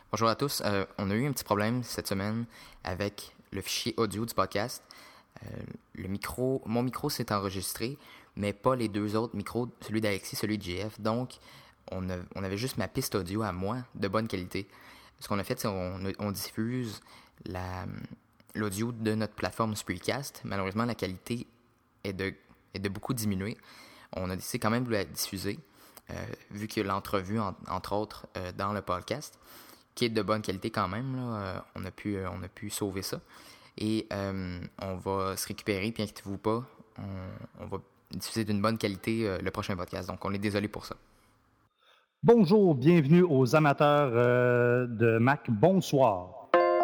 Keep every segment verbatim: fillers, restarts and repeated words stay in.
Bonjour à tous. Euh, on a eu un petit problème cette semaine avec le fichier audio du podcast. Euh, le micro, mon micro s'est enregistré, mais pas les deux autres micros, celui d'Alexis, celui de J F. Donc, on, a, on avait juste ma piste audio à moi de bonne qualité. Ce qu'on a fait, c'est qu'on on diffuse la, l'audio de notre plateforme Spreecast. Malheureusement, la qualité est de, est de beaucoup diminuée. On a décidé quand même de la diffuser, euh, vu que l'entrevue, en, entre autres, euh, dans le podcast, qui est de bonne qualité quand même, là, euh, on, a pu, euh, on a pu sauver ça. Et euh, on va se récupérer, puis inquiétez-vous pas, on, on va diffuser d'une bonne qualité euh, le prochain podcast. Donc, on est désolé pour ça. Bonjour, bienvenue aux amateurs euh, de Mac. Bonsoir.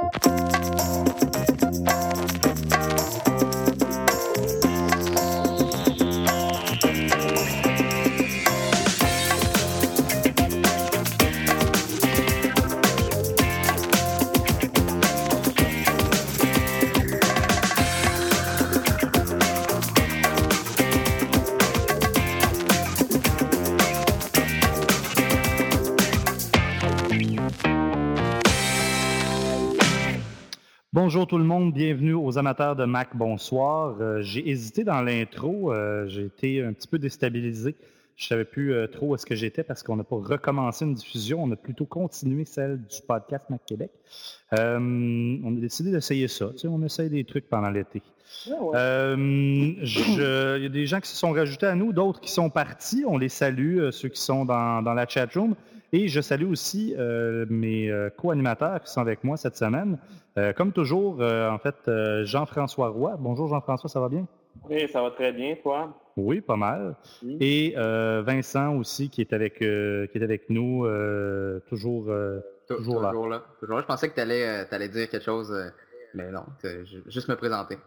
Bonjour tout le monde, bienvenue aux amateurs de Mac. Bonsoir. Euh, j'ai hésité dans l'intro, euh, j'ai été un petit peu déstabilisé. Je ne savais plus euh, trop où est-ce que j'étais parce qu'on n'a pas recommencé une diffusion, on a plutôt continué celle du podcast Mac Québec. Euh, on a décidé d'essayer ça, tu sais, on essaye des trucs pendant l'été. Ah ouais. Euh, je, il y a des gens qui se sont rajoutés à nous, d'autres qui sont partis. On les salue, euh, ceux qui sont dans, dans la chatroom. Et je salue aussi euh, mes euh, co-animateurs qui sont avec moi cette semaine. Euh, comme toujours, euh, en fait, euh, Jean-François Roy. Bonjour Jean-François, ça va bien? Oui, ça va très bien, toi? Oui, pas mal. Oui. Et euh, Vincent aussi qui est avec, euh, qui est avec nous, euh, toujours, euh, toujours là. Toujours là. Toujours là. Je pensais que tu allais euh, dire quelque chose, euh, mais non, juste me présenter.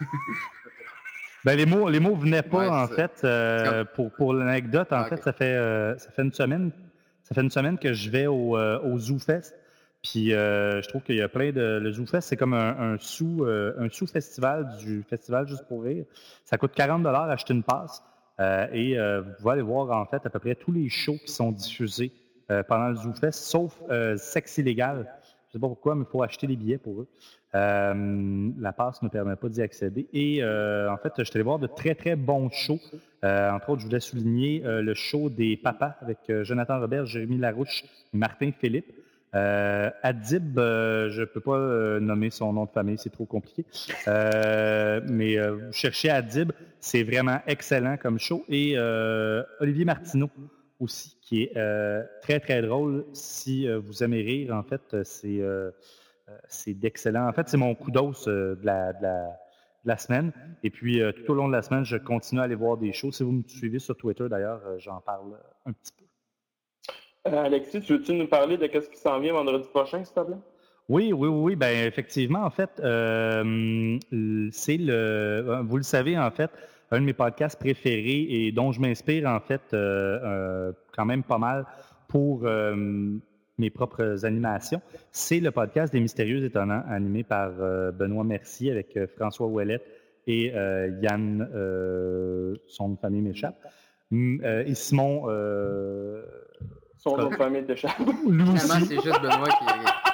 Ben, les mots, les mots venaient pas, Ouais, en c'est fait. Euh, pour, pour l'anecdote, en Ok. fait, ça fait, euh, ça fait une semaine. Ça fait une semaine que je vais au, euh, au ZooFest. Puis euh, je trouve qu'il y a plein de. Le ZooFest, c'est comme un, un sous, euh, un sous-festival du festival Juste pour rire. Ça coûte quarante dollars acheter une passe. Euh, et euh, vous pouvez aller voir, en fait, à peu près tous les shows qui sont diffusés euh, pendant le ZooFest, sauf euh, Sexe illégal. Je sais pas pourquoi, mais il faut acheter les billets pour eux. Euh, la passe ne permet pas d'y accéder. Et euh, en fait, je suis allé voir de très, très bons shows. Euh, entre autres, je voulais souligner euh, le show des papas avec euh, Jonathan Robert, Jérémy Larouche et Martin Philippe. Euh, Adib, euh, je ne peux pas euh, nommer son nom de famille, c'est trop compliqué. Euh, mais euh, vous cherchez Adib, c'est vraiment excellent comme show. Et euh, Olivier Martineau aussi, qui est euh, très, très drôle. Si euh, vous aimez rire, en fait, c'est... Euh, c'est d'excellent. En fait, c'est mon coup d'os euh, de, la, de, la, de la semaine. Et puis, euh, tout au long de la semaine, je continue à aller voir des shows. Si vous me suivez sur Twitter, d'ailleurs, euh, j'en parle un petit peu. Euh, Alexis, tu veux-tu nous parler de ce qui s'en vient vendredi prochain, s'il te plaît? Oui, oui, oui, ben effectivement, en fait, euh, c'est le, vous le savez, en fait, un de mes podcasts préférés et dont je m'inspire, en fait, euh, euh, quand même pas mal pour euh, mes propres animations. C'est le podcast des Mystérieux Étonnants, animé par euh, Benoît Mercier avec euh, François Ouellette et euh, Yann, euh, son nom de famille m'échappe, euh, et Simon... Euh, son nom de famille t'échappe. Finalement, c'est juste Benoît qui...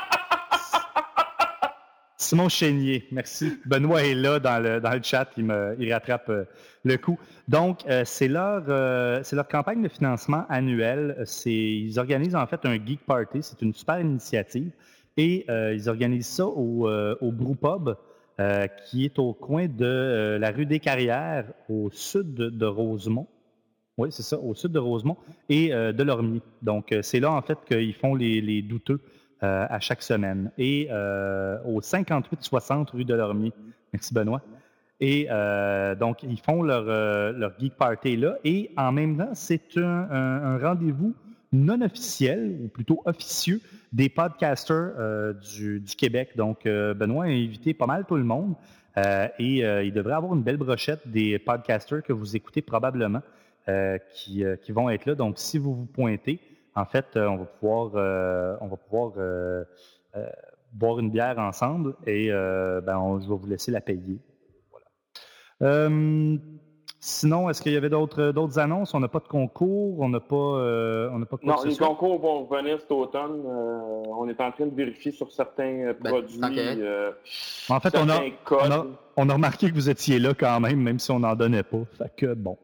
Simon Chénier, merci. Benoît est là dans le, dans le chat, il, me, il rattrape euh, le coup. Donc, euh, c'est, leur, euh, c'est leur campagne de financement annuelle. C'est, ils organisent en fait un Geek Party, c'est une super initiative. Et euh, ils organisent ça au, euh, au Brewpub, euh, qui est au coin de euh, la rue des Carrières, au sud de, de Rosemont. Oui, c'est ça, au sud de Rosemont et euh, de Lormier. Donc, euh, c'est là en fait qu'ils font les, les douteux. Euh, à chaque semaine. Et euh, au cinquante-huit soixante rue de Lormier. Merci Benoît. Et euh, donc, ils font leur, euh, leur Geek Party là. Et en même temps, c'est un, un, un rendez-vous non officiel, ou plutôt officieux, des podcasters euh, du, du Québec. Donc, euh, Benoît a invité pas mal tout le monde. Euh, et euh, il devrait avoir une belle brochette des podcasters que vous écoutez probablement euh, qui, euh, qui vont être là. Donc, si vous vous pointez, en fait, euh, on va pouvoir, euh, on va pouvoir euh, euh, boire une bière ensemble et euh, ben, on, je vais vous laisser la payer. Voilà. Euh, Sinon, est-ce qu'il y avait d'autres, d'autres annonces? On n'a pas de concours, on n'a pas, euh, on n'a pas de quoi Non, que ce les soit? concours vont revenir cet automne. Euh, on est en train de vérifier sur certains Ben, produits, tant qu'à être. euh, En fait, on a, certains codes. on, a, on a remarqué que vous étiez là quand même, même si on n'en donnait pas. Fait que bon.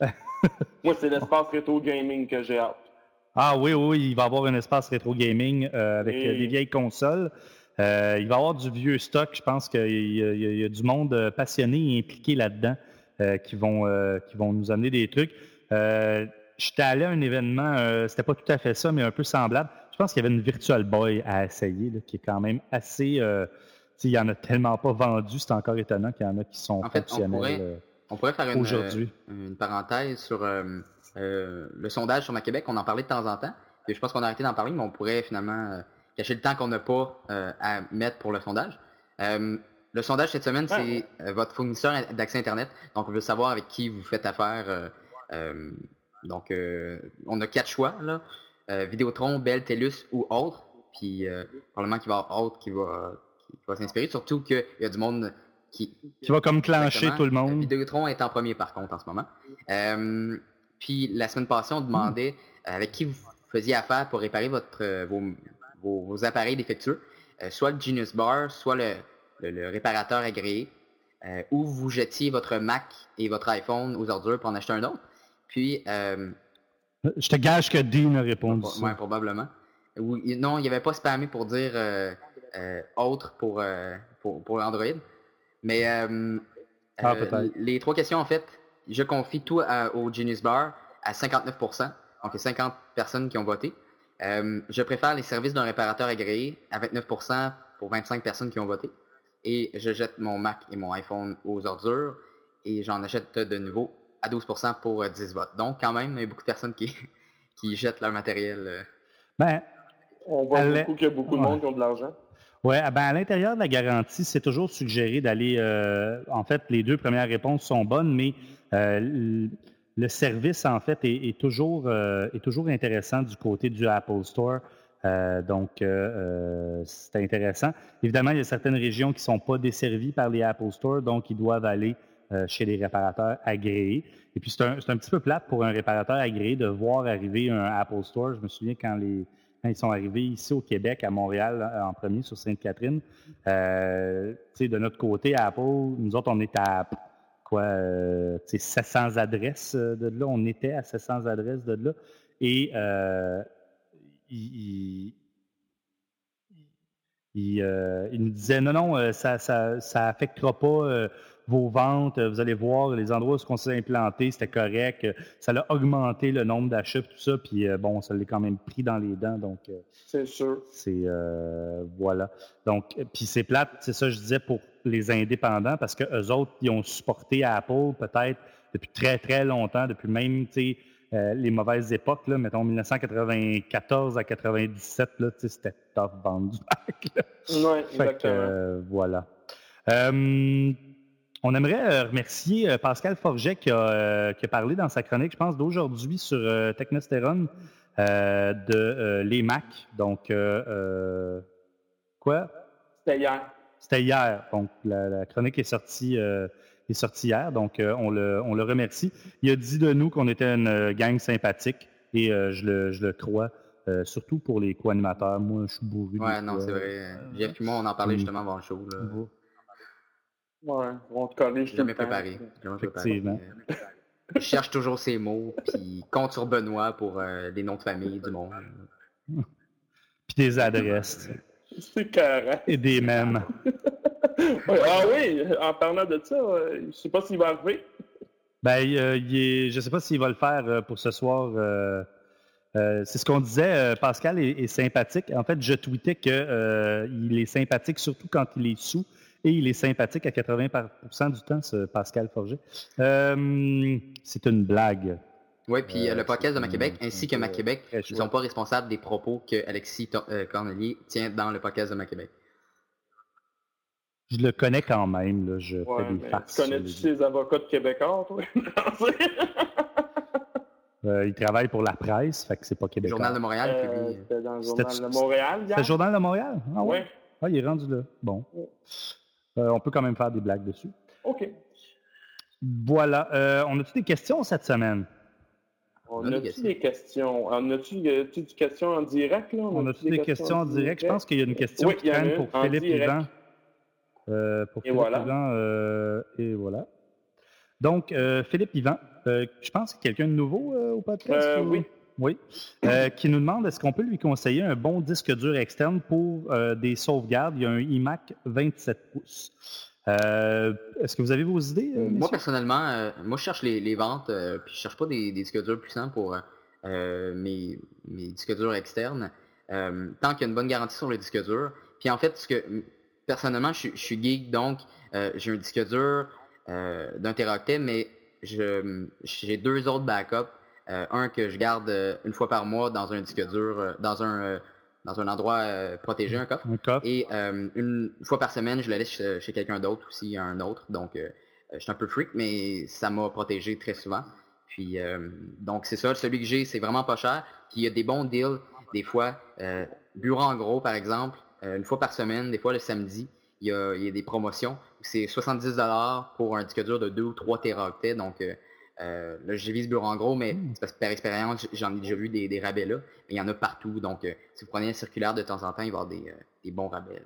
Moi, c'est l'espace rétro gaming que j'ai hâte. Ah oui, oui, il va y avoir un espace rétro gaming euh, avec Et- euh, des vieilles consoles. Euh, il va y avoir du vieux stock. Je pense qu'il y, a- il y a- il y a du monde euh, passionné et impliqué là-dedans euh, qui, vont, euh, qui vont nous amener des trucs. Euh, J'étais allé à un événement, euh, c'était pas tout à fait ça, mais un peu semblable. Je pense qu'il y avait une Virtual Boy à essayer, là, qui est quand même assez... Euh, tu sais, il y en a tellement pas vendu, c'est encore étonnant qu'il y en a qui sont En fait, on fonctionnels pourrait, euh, on pourrait faire une, aujourd'hui. euh, une parenthèse sur euh, euh, le sondage sur Ma Québec. On en parlait de temps en temps. Et je pense qu'on a arrêté d'en parler, mais on pourrait finalement euh, cacher le temps qu'on n'a pas euh, à mettre pour le sondage. Euh, le sondage cette semaine, Ouais. c'est euh, votre fournisseur d'accès Internet. Donc, on veut savoir avec qui vous faites affaire. Euh, euh, donc, euh, on a quatre choix, là. Euh, Vidéotron, Bell, TELUS ou autre. Puis, euh, probablement qu'il va y avoir autre qui va, qui va s'inspirer. Surtout qu'il y a du monde qui... Qui va comme clencher Exactement. tout le monde. Vidéotron est en premier, par contre, en ce moment. Euh, puis, la semaine passée, on demandait euh, avec qui vous faisiez affaire pour réparer votre, euh, vos, vos, vos appareils défectueux. Euh, soit le Genius Bar, soit le, le, le réparateur agréé. Euh, ou vous jetiez votre Mac et votre iPhone aux ordures pour en acheter un autre. Puis, euh, Je te gage que Dean a répondu ouais, ça. probablement. Ou, non, il n'y avait pas spammé pour dire euh, euh, autre pour, euh, pour, pour Android. Mais euh, Ah, euh, peut-être. les trois questions, en fait, je confie tout à- au Genius Bar à cinquante-neuf pour cent. Donc, il y a cinquante personnes qui ont voté. Euh, je préfère les services d'un réparateur agréé à vingt-neuf pour cent pour vingt-cinq personnes qui ont voté. Et je jette mon Mac et mon iPhone aux ordures et j'en achète de nouveau à douze pour cent pour euh, dix votes. Donc, quand même, il y a beaucoup de personnes qui, qui jettent leur matériel. euh. Ben, On voit Elle- beaucoup qu'il y a beaucoup de Ouais. monde qui ont de l'argent. ouais, ben à l'intérieur de la garantie, c'est toujours suggéré d'aller. Euh, en fait, les deux premières réponses sont bonnes, mais euh, l- le service, en fait, est, est toujours, euh, est toujours intéressant du côté du Apple Store. Euh, donc, euh, euh, c'est intéressant. Évidemment, il y a certaines régions qui ne sont pas desservies par les Apple Store, donc ils doivent aller euh, chez les réparateurs agréés. Et puis, c'est un, c'est un petit peu plate pour un réparateur agréé de voir arriver un Apple Store. Je me souviens quand les quand ils sont arrivés ici au Québec, à Montréal, en premier, sur Sainte-Catherine. Euh, tu sais, de notre côté, à Apple, nous autres, on est à quoi, euh, tu sais, sept cents adresses de là. On était à sept cents adresses de là. Et euh, ils, ils, euh, ils nous disaient non, non, euh, ça ça, ça affectera pas euh, vos ventes. Vous allez voir les endroits où on s'est implanté, c'était correct. Ça a augmenté le nombre d'achats, tout ça. Puis euh, bon, ça l'a quand même pris dans les dents. Donc, euh, C'est sûr. c'est euh, voilà. Donc, puis c'est plate, c'est ça que je disais pour les indépendants, parce que eux autres, ils ont supporté Apple peut-être depuis très, très longtemps, depuis même, tu sais, euh, les mauvaises époques, là, mettons dix-neuf cent quatre-vingt-quatorze à quatre-vingt-dix-sept, là, tu sais, c'était tough vendre du Mac. là. Oui, Fait que, exactement. euh, voilà. Euh, on aimerait euh, remercier euh, Pascal Forget qui a, euh, qui a parlé dans sa chronique, je pense, d'aujourd'hui sur euh, Technostérone euh, de euh, les Mac. Donc, euh, euh, quoi? C'était hier. C'était hier. Donc, la, la chronique est sortie, euh, est sortie hier. Donc, euh, on, le, on le remercie. Il a dit de nous qu'on était une euh, gang sympathique et euh, je, le, je le crois, euh, surtout pour les co-animateurs. Moi, je suis bourru. Ouais, des non, fois. c'est vrai. Jeff et moi, on en parlait Mm. justement avant le show. Là. Ouais, on te corrige tout Jamais le temps. préparé. Jamais préparé. Effectivement. Euh, Je cherche toujours ces mots, puis compte sur Benoît pour euh, des noms de famille du monde. Puis des adresses C'est carré. et des mèmes. Ah oui, en parlant de ça, euh, je sais pas s'il va arriver. Ben, euh, il est, je ne sais pas s'il va le faire euh, pour ce soir. euh, euh, c'est ce qu'on disait. euh, Pascal est, est sympathique. En fait, je tweetais qu'il euh, est sympathique surtout quand il est sous et il est sympathique à quatre-vingts pour cent du temps, ce Pascal Forget. Euh, c'est une blague. Oui, puis euh, Euh, le podcast de c'est Ma Québec un- ainsi c'est que un Ma peu Québec très ne chouette. sont pas responsables des propos que Alexis To- euh, Cornelier tient dans le podcast de Ma Québec. Je le connais quand même. Là, je Ouais, fais des mais farces. tu connais-tu sur les- ces avocats de Québécois, toi? Euh, il travaille pour la presse, fait que c'est pas Le québécois. Journal de Montréal Euh, publie. C'était dans le C'était- journal de Montréal hier. C'est le Journal de Montréal? Ah ouais? Ouais. Ah, il est rendu là. Bon. Euh, on peut quand même faire des blagues dessus. OK. Voilà. Euh, on a-tu des questions cette semaine? On a-tu des questions? On a-tu des questions en direct, là? On a-tu des questions en direct? Je pense qu'il y a une question oui, qui traîne pour Philippe Yvan. Euh, pour et Philippe voilà. Yvan, euh, et voilà. Donc, euh, Philippe Yvan, euh, je pense qu'il y a quelqu'un de nouveau euh, au podcast? Euh, ou... Oui. Oui. Euh, qui nous demande est-ce qu'on peut lui conseiller un bon disque dur externe pour euh, des sauvegardes. Il y a un iMac vingt-sept pouces. Euh, est-ce que vous avez vos idées? Euh, moi, personnellement, euh, moi, je cherche les, les ventes, euh, puis je cherche pas des, des disques durs puissants pour euh, mes, mes disques durs externes. Euh, tant qu'il y a une bonne garantie sur le disque dur. Puis en fait, ce que personnellement, je, je suis geek, donc euh, j'ai un disque dur euh, d'un téraoctet, mais je, j'ai deux autres backups. Euh, un que je garde euh, une fois par mois dans un disque dur, euh, dans un euh, dans un endroit euh, protégé, un coffre. Un coffre. Et euh, une fois par semaine, je le laisse chez, chez quelqu'un d'autre aussi, un autre. Donc, euh, je suis un peu freak, mais ça m'a protégé très souvent. Puis, euh, donc c'est ça. Celui que j'ai, c'est vraiment pas cher. Puis, il y a des bons deals, des fois. Euh, Bureau en gros, par exemple, euh, une fois par semaine, des fois le samedi, il y a, il y a des promotions. C'est soixante-dix dollars pour un disque dur de deux ou trois téraoctets. Donc, euh, Euh, là, j'ai vu Bureau en gros, mais c'est parce que par expérience, j'en ai déjà vu des, des rabais là. Mais il y en a partout. Donc, euh, si vous prenez un circulaire de temps en temps, il va y avoir des, euh, des bons rabais.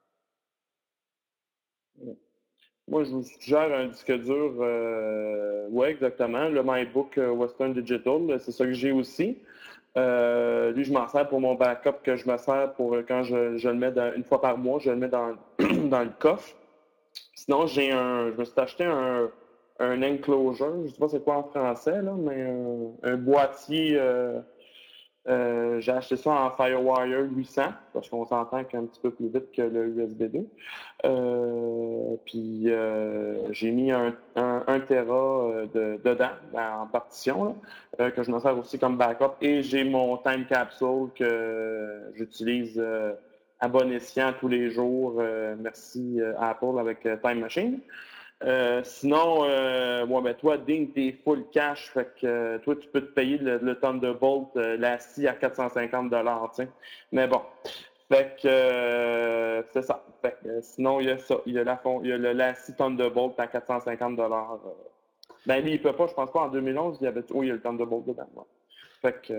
Là. Moi, je vous suggère un disque dur. Euh, oui, exactement. Le MyBook Western Digital, c'est ça que j'ai aussi. Euh, lui, je m'en sers pour mon backup que je me sers pour quand je, je le mets dans, une fois par mois, je le mets dans, dans le coffre. Sinon, j'ai un. Je me suis acheté un. un enclosure, je ne sais pas c'est quoi en français, là, mais un, un boîtier, euh, euh, j'ai acheté ça en FireWire huit cents, parce qu'on s'entend qu'un petit peu plus vite que le U S B deux. Euh, puis euh, j'ai mis un, un, un Tera de, dedans, en partition, là, euh, que je me sers aussi comme backup, et j'ai mon Time Capsule que j'utilise euh, à bon escient tous les jours, euh, merci euh, Apple avec euh, Time Machine. Euh, sinon, euh, ouais, ben toi, Ding, t'es full cash, fait que euh, toi, tu peux te payer le, le Thunderbolt, euh, l'A C I à quatre cent cinquante dollars, tu sais. Mais bon, fait que euh, c'est ça. Fait que, euh, sinon, il y a ça, il y a la il y a le l'A C I Thunderbolt à quatre cent cinquante dollars. Euh. Ben lui, il peut pas, je pense pas, en deux mille onze, il y avait, oh, il y a le Thunderbolt dedans. Ouais. Fait que... Euh...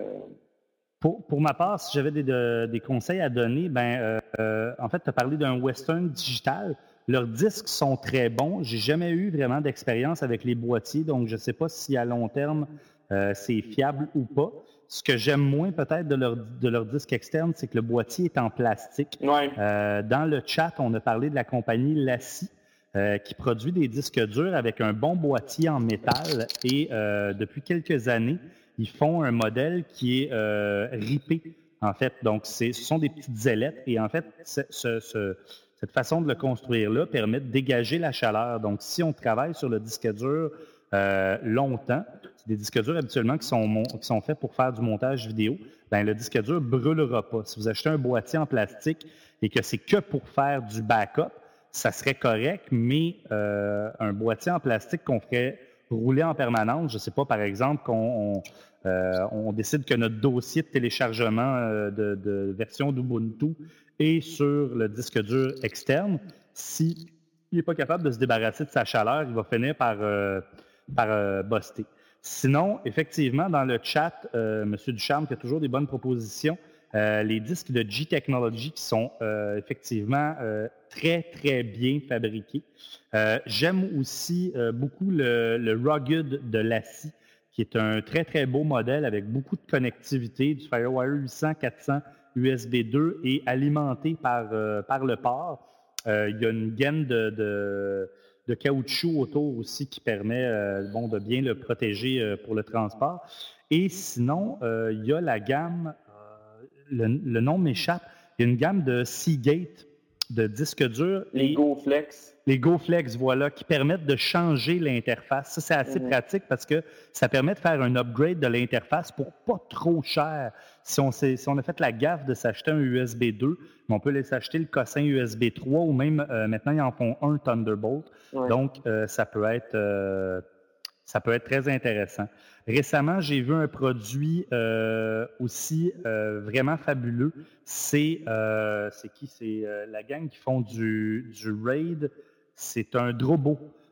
Pour, pour ma part, si j'avais des, de, des conseils à donner, ben, euh, en fait, tu as parlé d'un Western digital. Leurs disques sont très bons. J'ai jamais eu vraiment d'expérience avec les boîtiers, donc je ne sais pas si à long terme euh, c'est fiable ou pas. Ce que j'aime moins peut-être de leur, de leur disque externe, c'est que le boîtier est en plastique. Ouais. Euh, dans le chat, on a parlé de la compagnie Lassi, euh, qui produit des disques durs avec un bon boîtier en métal. Et euh, depuis quelques années, ils font un modèle qui est euh, ripé, en fait. Donc, c'est, ce sont des petites ailettes. Et en fait, ce, ce, ce cette façon de le construire-là permet de dégager la chaleur. Donc, si on travaille sur le disque dur euh, longtemps, c'est des disques durs habituellement qui sont, qui sont faits pour faire du montage vidéo, bien, le disque dur ne brûlera pas. Si vous achetez un boîtier en plastique et que c'est que pour faire du backup, ça serait correct, mais euh, un boîtier en plastique qu'on ferait rouler en permanence, je ne sais pas, par exemple, qu'on on, euh, on décide que notre dossier de téléchargement euh, de, de version d'Ubuntu est sur le disque dur externe. S'il n'est pas capable de se débarrasser de sa chaleur, il va finir par, euh, par euh, buster. Sinon, effectivement, dans le chat, euh, M. Ducharme qui a toujours des bonnes propositions, euh, les disques de G-Technology qui sont euh, effectivement euh, très, très bien fabriqués. Euh, j'aime aussi euh, beaucoup le, le Rugged de Lassi, qui est un très, très beau modèle avec beaucoup de connectivité, du FireWire huit cents, quatre cents, U S B deux et alimenté par, euh, par le port. Euh, il y a une gaine de, de, de caoutchouc autour aussi qui permet euh, bon, de bien le protéger euh, pour le transport. Et sinon, euh, il y a la gamme, euh, le, le nom m'échappe, il y a une gamme de Seagate de disques durs. Les GoFlex. Les GoFlex, voilà, qui permettent de changer l'interface. Ça, c'est assez mm-hmm. pratique parce que ça permet de faire un upgrade de l'interface pour pas trop cher. Si on, si on a fait la gaffe de s'acheter un U S B deux, on peut les s'acheter le cossin U S B trois ou même, euh, maintenant, ils en font un Thunderbolt. Ouais. Donc, euh, ça peut être... Euh, ça peut être très intéressant. Récemment, j'ai vu un produit euh, aussi euh, vraiment fabuleux. C'est, euh, c'est qui? C'est euh, la gang qui font du, du RAID. C'est un Drobo.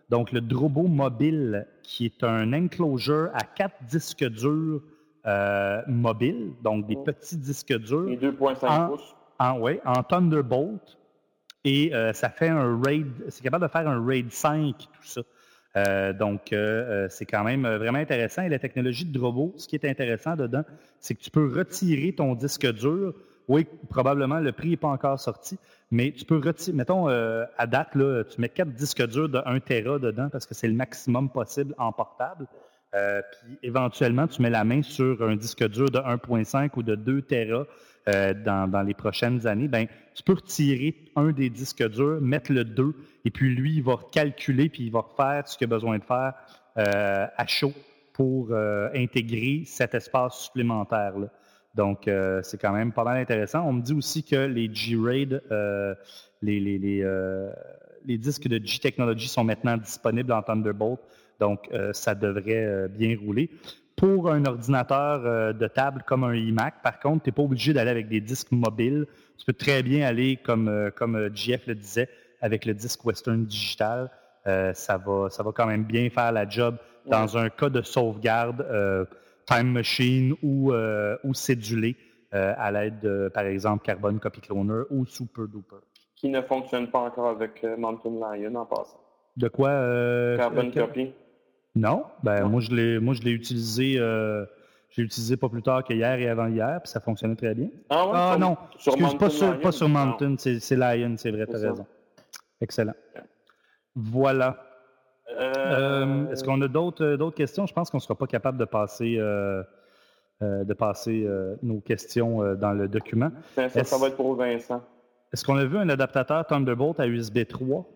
Donc, le Drobo Mobile, qui est un enclosure à quatre disques durs euh, mobiles, donc des petits disques durs. Et deux virgule cinq en, pouces. En, ouais, en Thunderbolt. Et euh, ça fait un RAID, c'est capable de faire un RAID cinq, tout ça. Euh, donc, euh, c'est quand même vraiment intéressant. Et la technologie de Drobo, ce qui est intéressant dedans, c'est que tu peux retirer ton disque dur. Oui, probablement, le prix n'est pas encore sorti, mais tu peux retirer, mettons, euh, à date, là, tu mets quatre disques durs de un téra dedans parce que c'est le maximum possible en portable. Euh, puis, éventuellement, tu mets la main sur un disque dur de un virgule cinq ou de deux téra euh, dans, dans les prochaines années. Ben, tu peux retirer un des disques durs, mettre le deux, et puis lui, il va calculer puis il va faire ce qu'il a besoin de faire euh, à chaud pour euh, intégrer cet espace supplémentaire-là. Donc, euh, c'est quand même pas mal intéressant. On me dit aussi que les G-RAID, euh, les, les, les, euh, les disques de G-Technology sont maintenant disponibles en Thunderbolt. Donc, euh, ça devrait euh, bien rouler. Pour un ordinateur euh, de table comme un iMac, par contre, tu n'es pas obligé d'aller avec des disques mobiles. Tu peux très bien aller, comme, euh, comme J F le disait, avec le disque Western Digital. Euh, ça va, ça va quand même bien faire la job dans ouais. un cas de sauvegarde euh, Time Machine ou, euh, ou cédulé euh, à l'aide de, par exemple, Carbon Copy Cloner ou Super Duper. Qui ne fonctionne pas encore avec euh, Mountain Lion en passant. De quoi? Euh, Carbon euh, Copy. Non, ben non. moi je l'ai moi je l'ai utilisé euh, je l'ai utilisé pas plus tard qu'hier et avant-hier, puis ça fonctionnait très bien. Ah, ouais, ah sur, non, sur excuse, Mountain pas sur, Lion, pas sur Mountain, c'est, c'est Lion, c'est vrai, tu as raison. Excellent. Voilà. Euh... Euh, est-ce qu'on a d'autres, d'autres questions? Je pense qu'on ne sera pas capable de passer, euh, euh, de passer euh, nos questions euh, dans le document. Ça, ça, ça va être pour Vincent. Est-ce qu'on a vu un adaptateur Thunderbolt à U S B trois?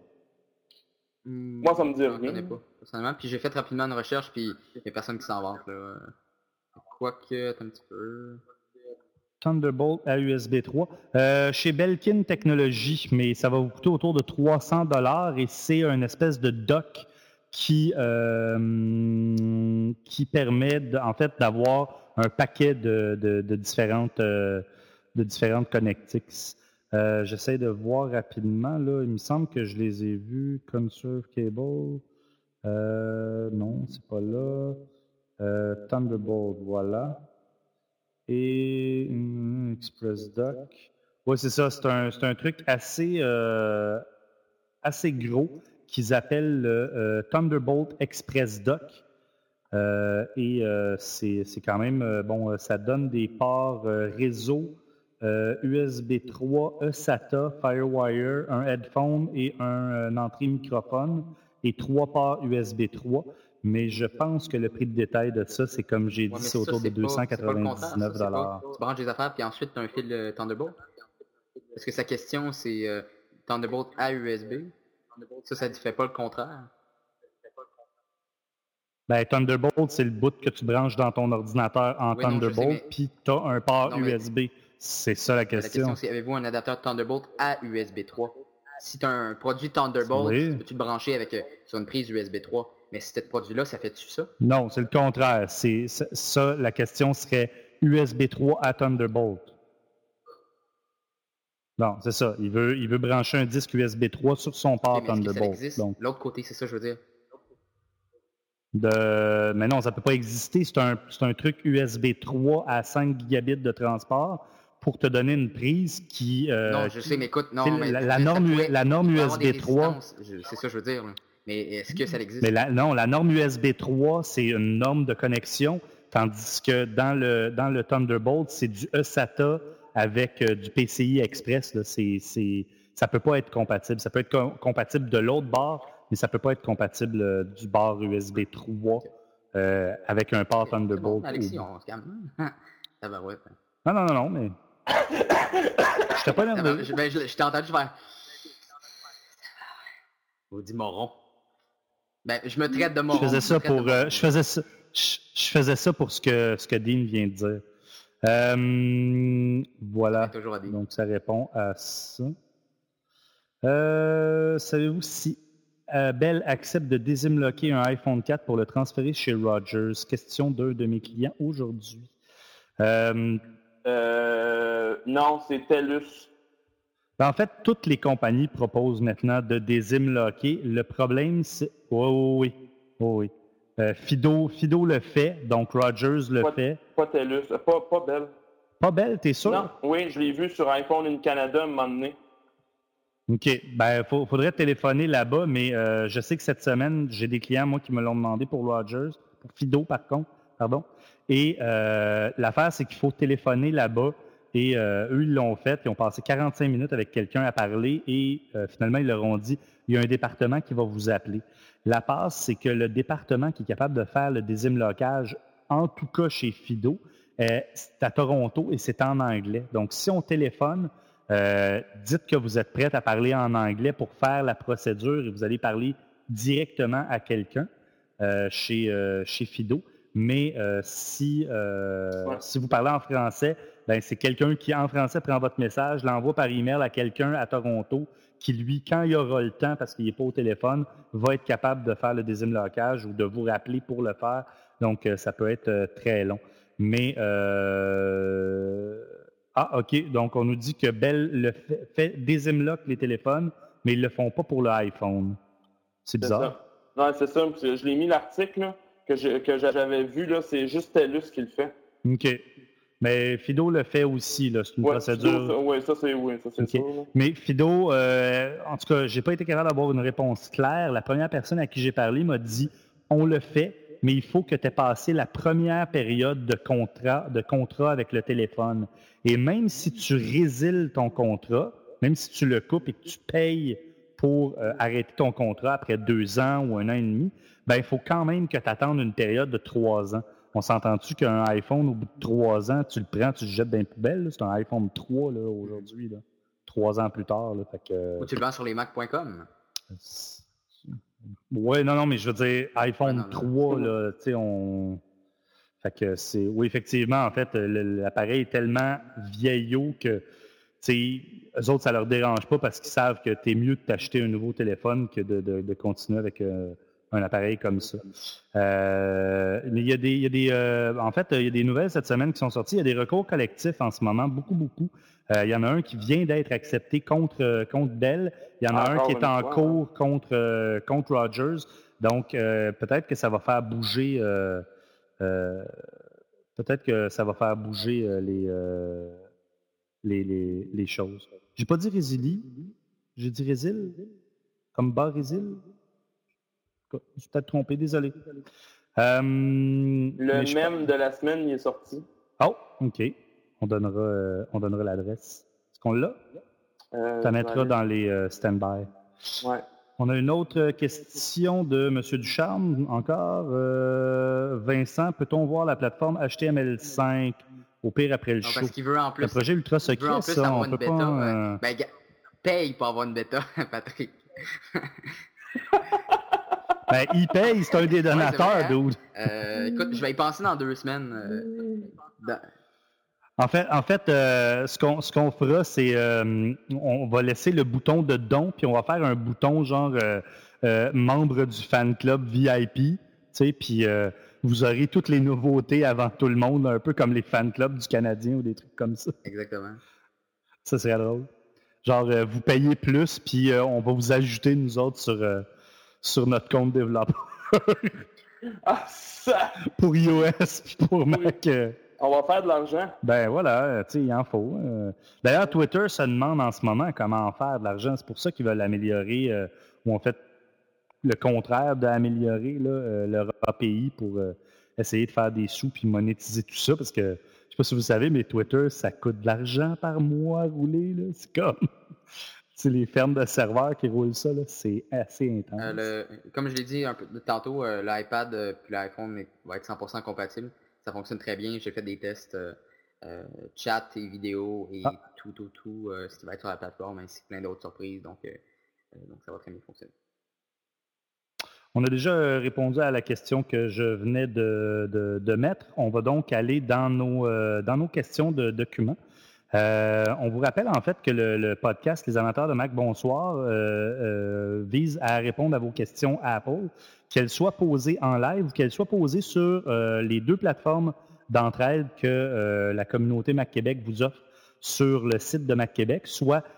Mmh, Moi, ça me dit rien. Je ne connais pas, personnellement. Puis j'ai fait rapidement une recherche, puis il n'y a personne qui s'en vante. Là. Quoique, attends un petit peu. Thunderbolt à U S B trois. Euh, chez Belkin Technologies, mais ça va vous coûter autour de trois cents dollars et c'est une espèce de dock qui, euh, qui permet de, en fait d'avoir un paquet de, de, de, différentes, euh, de différentes connectiques. Euh, j'essaie de voir rapidement, là. Il me semble que je les ai vus. Conserve Cable. Euh, non, c'est pas là. Euh, Thunderbolt, voilà. Et hum, Express Dock. Oui, c'est ça. C'est un, c'est un truc assez, euh, assez gros qu'ils appellent le euh, Thunderbolt Express Dock. Euh, et euh, c'est, c'est quand même, euh, bon, ça donne des ports euh, réseau. Euh, U S B trois, E SATA, Firewire, un headphone et un, une entrée microphone et trois ports U S B trois. Mais je pense que le prix de détail de ça, c'est comme j'ai dit, ouais, c'est ça, autour c'est de deux cent quatre-vingt-dix-neuf dollars. Tu branches des affaires puis ensuite tu as un fil de Thunderbolt? Parce que sa question, c'est euh, Thunderbolt à U S B. Ça, ça ne fait pas le contraire. Ben, Thunderbolt, c'est le bout que tu branches dans ton ordinateur en oui, Thunderbolt, mais... puis tu as un port non, U S B. Mais... C'est ça la question. La question, c'est avez-vous un adaptateur Thunderbolt à U S B trois? Si tu as un produit Thunderbolt, oui. peux-tu le brancher avec, euh, sur une prise U S B trois? Mais si tu as ce produit-là, ça fait-tu ça? Non, c'est le contraire. C'est, c'est, ça, la question serait U S B trois à Thunderbolt. Non, c'est ça. Il veut, il veut brancher un disque U S B trois sur son port okay, Thunderbolt. Donc... L'autre côté, c'est ça, je veux dire. De... Mais non, ça ne peut pas exister. C'est un, c'est un truc U S B trois à cinq gigabits de transport pour te donner une prise qui... Euh, non, je qui, sais, mais écoute, non, mais... La, la norme, pourrait, la norme U S B trois... Je, c'est ça que je veux dire, là. Mais est-ce que ça existe? Mais la, non, la norme U S B trois, c'est une norme de connexion, tandis que dans le, dans le Thunderbolt, c'est du E SATA avec euh, du P C I Express. Là. C'est, c'est, ça ne peut pas être compatible. Ça peut être com- compatible de l'autre bord, mais ça ne peut pas être compatible euh, du bord U S B trois euh, avec un port Thunderbolt. Bon, Alexis, on se calme. Ça va, ouais. Non, non, non, non, mais... Je t'ai pas nerveux. Je, ben, je, je t'ai entendu faire... On dit moron. Ben, je me traite de moron. Je faisais ça pour... Euh, je, faisais ça, je, je faisais ça pour ce que, ce que Dean vient de dire. Euh, voilà. Donc, ça répond à ça. Euh, savez-vous si euh, Bell accepte de désimloquer un iPhone quatre pour le transférer chez Rogers? Question d'un de mes clients aujourd'hui. Euh, euh, non, c'est TELUS. Ben, en fait, toutes les compagnies proposent maintenant de désimlocker. Le problème, c'est... Oui, oui, oui. oui. Euh, Fido, Fido le fait, donc Rogers le pas, fait. Pas TELUS, pas, pas Bell. Pas Bell, t'es sûr? Non, oui, je l'ai vu sur iPhone in Canada un moment donné. OK. Ben, il faudrait téléphoner là-bas, mais euh, je sais que cette semaine, j'ai des clients, moi, qui me l'ont demandé pour Rogers, pour Fido, par contre, pardon. Et euh, l'affaire, c'est qu'il faut téléphoner là-bas. Et euh, eux, ils l'ont fait. Ils ont passé quarante-cinq minutes avec quelqu'un à parler et euh, finalement, ils leur ont dit, il y a un département qui va vous appeler. La passe, c'est que le département qui est capable de faire le désimlocage, en tout cas chez Fido, euh, c'est à Toronto et c'est en anglais. Donc, si on téléphone, euh, dites que vous êtes prête à parler en anglais pour faire la procédure et vous allez parler directement à quelqu'un euh, chez, euh, chez Fido. Mais euh, si, euh, ouais. si vous parlez en français, ben, c'est quelqu'un qui, en français, prend votre message, l'envoie par email à quelqu'un à Toronto qui, lui, quand il aura le temps, parce qu'il n'est pas au téléphone, va être capable de faire le désimlocage ou de vous rappeler pour le faire. Donc, euh, ça peut être euh, très long. Mais, euh... ah, OK. Donc, on nous dit que Bell le fait, fait désimloque les téléphones, mais ils ne le font pas pour l'iPhone. C'est bizarre. C'est ça. Non, c'est ça. Je l'ai mis l'article là, que, je, que j'avais vu. Là, c'est juste TELUS qui le fait. OK. Mais Fido le fait aussi, là, c'est une ouais, procédure. Oui, ça c'est oui, ça c'est okay. sûr. Là. Mais Fido, euh, en tout cas, j'ai pas été capable d'avoir une réponse claire. La première personne à qui j'ai parlé m'a dit on le fait, mais il faut que tu aies passé la première période de contrat, de contrat avec le téléphone. Et même si tu résilies ton contrat, même si tu le coupes et que tu payes pour euh, arrêter ton contrat après deux ans ou un an et demi, ben il faut quand même que tu attendes une période de trois ans. On s'entend-tu qu'un iPhone, au bout de trois ans, tu le prends, tu le jettes dans les poubelles? Là? C'est un iPhone trois là, aujourd'hui, là. trois ans plus tard. Là, fait que... Ou tu le vends sur les mac point com? Oui, non, non, mais je veux dire, iPhone ouais, non, trois, non. Là, tu sais, on... Fait que c'est... Oui, effectivement, en fait, l'appareil est tellement vieillot que, tu sais, eux autres, ça leur dérange pas parce qu'ils savent que t'es mieux de t'acheter un nouveau téléphone que de, de, de continuer avec... Euh... un appareil comme ça. Euh, mais il y a des, il y a des euh, en fait, il y a des nouvelles cette semaine qui sont sorties. Il y a des recours collectifs en ce moment, beaucoup, beaucoup. Euh, il y en a un qui vient d'être accepté contre, contre Bell. Il y en a Encore un qui est en fois, cours hein. contre, euh, contre Rogers. Donc, euh, peut-être que ça va faire bouger... Euh, euh, peut-être que ça va faire bouger euh, les, euh, les, les, les choses. J'ai pas dit Résilie. J'ai dit Résil. Comme bar Résil. Je suis peut-être trompé, désolé. Euh, le même de la semaine, il est sorti. Oh, OK. On donnera, euh, on donnera l'adresse. Est-ce qu'on l'a? Euh, Ça mettra dans les euh, stand-by. Ouais. On a une autre question de M. Ducharme, encore. Euh, Vincent, peut-on voir la plateforme H T M L cinq au pire après le non, show? Parce qu'il veut en plus. Le projet ultra secret, en plus ça, on une peut bêta, pas... ouais. Euh... Ben, paye pour avoir une bêta, Patrick. Ben, il paye, c'est un des donateurs, ouais, dude. Euh, écoute, je vais y penser dans deux semaines. Euh, dans... En fait, en fait euh, ce, qu'on, ce qu'on fera, c'est euh, on va laisser le bouton de don, puis on va faire un bouton genre euh, euh, membre du fan club V I P, tu sais, puis euh, vous aurez toutes les nouveautés avant tout le monde, un peu comme les fan clubs du Canadien ou des trucs comme ça. Exactement. Ça serait drôle. Genre, euh, vous payez plus, puis euh, on va vous ajouter, nous autres, sur... Euh, sur notre compte développeur. Ah, ça! Pour iOS puis pour Mac. Euh... On va faire de l'argent. Ben voilà, tu sais, il en faut. Euh... D'ailleurs, Twitter se demande en ce moment comment en faire de l'argent. C'est pour ça qu'ils veulent améliorer, euh, ou en fait, le contraire d'améliorer là, euh, leur A P I pour euh, essayer de faire des sous puis monétiser tout ça. Parce que, je sais pas si vous savez, mais Twitter, ça coûte de l'argent par mois à rouler. Là. C'est comme... C'est les fermes de serveurs qui roulent ça, là. C'est assez intense. Euh, le, comme je l'ai dit un peu tantôt, euh, l'iPad et euh, l'iPhone va être cent pour cent compatible. Ça fonctionne très bien. J'ai fait des tests euh, euh, chat et vidéo et ah. tout, tout, tout, euh, ce qui va être sur la plateforme, ainsi que plein d'autres surprises. Donc, euh, donc ça va très bien fonctionner. On a déjà répondu à la question que je venais de, de, de mettre. On va donc aller dans nos, euh, dans nos questions de documents. Euh, on vous rappelle en fait que le, le podcast Les amateurs de Mac Bonsoir euh, euh, vise à répondre à vos questions Apple, qu'elles soient posées en live ou qu'elles soient posées sur euh, les deux plateformes d'entraide que euh, la communauté Mac Québec vous offre sur le site de Mac Québec, soit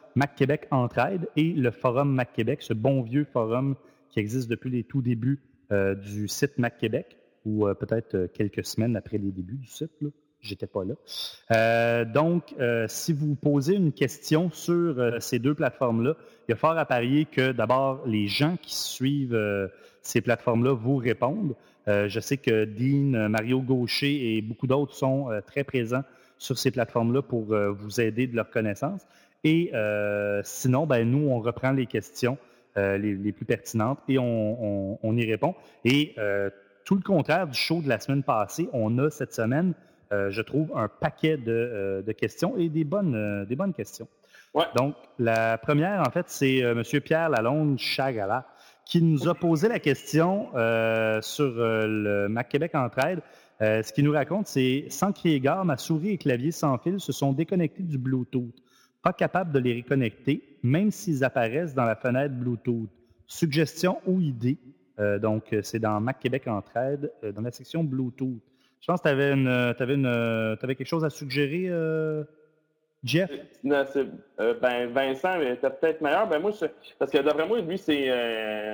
Mac Québec Entraide et le forum Mac Québec, ce bon vieux forum qui existe depuis les tout débuts euh, du site Mac Québec, ou euh, peut-être euh, quelques semaines après les débuts du site, là. J'étais pas là. Euh, donc, euh, si vous posez une question sur euh, ces deux plateformes-là, il y a fort à parier que d'abord, les gens qui suivent euh, ces plateformes-là vous répondent. Euh, je sais que Dean, Mario Gaucher et beaucoup d'autres sont euh, très présents sur ces plateformes-là pour euh, vous aider de leur connaissance. Et euh, sinon, ben, nous, on reprend les questions euh, les, les plus pertinentes et on, on, on y répond. Et euh, tout le contraire du show de la semaine passée, on a cette semaine, euh, je trouve, un paquet de, euh, de questions et des bonnes, euh, des bonnes questions. Ouais. Donc, la première, en fait, c'est euh, M. Pierre Lalonde Chagala qui nous a posé la question euh, sur euh, le Mac Québec Entraide. Euh, ce qu'il nous raconte, c'est « Sans crier gare, ma souris et clavier sans fil se sont déconnectés du Bluetooth. Pas capable de les reconnecter, même s'ils apparaissent dans la fenêtre Bluetooth. Suggestion ou idée? Euh, » Donc, c'est dans Mac Québec Entraide, euh, dans la section Bluetooth. Je pense que tu avais, une, t'avais une, t'avais quelque chose à suggérer, euh, Jeff? Non, c'est, euh, ben, Vincent était peut-être meilleur. Ben, moi, je, parce que d'après moi, lui, c'est... Euh,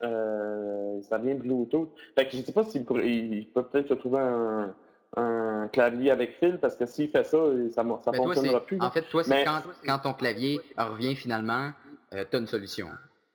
euh, ça vient Bluetooth. Fait que je ne sais pas s'il pourrait, il peut peut-être se trouver un, un clavier avec fil, parce que s'il fait ça, ça ne fonctionnera plus. En fait, toi, c'est Mais, quand, quand ton clavier revient finalement, euh, tu as une solution.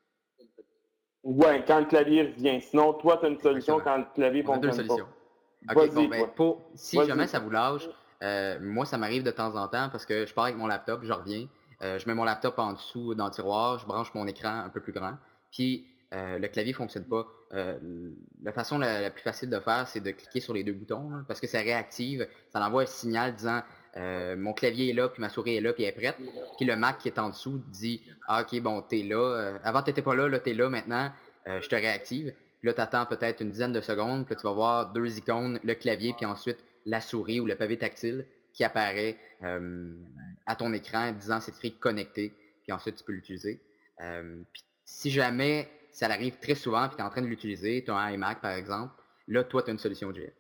Ouais, quand le clavier revient. Sinon, toi, tu as une solution quand le clavier On a deux fonctionne solutions. pas. OK, Vas-y, bon, ben, toi. pour, si Vas-y. jamais ça vous lâche, euh, moi, ça m'arrive de temps en temps parce que je pars avec mon laptop, je reviens, euh, je mets mon laptop en dessous dans le tiroir, je branche mon écran un peu plus grand, puis euh, le clavier fonctionne pas. Euh, la façon la, la plus facile de faire, c'est de cliquer sur les deux boutons, là, parce que ça réactive, ça envoie un signal disant euh, mon clavier est là, puis ma souris est là, puis elle est prête. Puis le Mac qui est en dessous dit ah, ok, bon, t'es là. Euh, avant, t'étais pas là, là, t'es là maintenant, euh, je te réactive. Puis là, tu attends peut-être une dizaine de secondes, puis là, tu vas voir deux icônes, le clavier, puis ensuite la souris ou le pavé tactile qui apparaît euh, à ton écran disant c'est écrit connecté, puis ensuite tu peux l'utiliser. Euh, puis si jamais ça arrive très souvent, puis tu es en train de l'utiliser, tu as un iMac par exemple, là, toi, tu as une solution J F.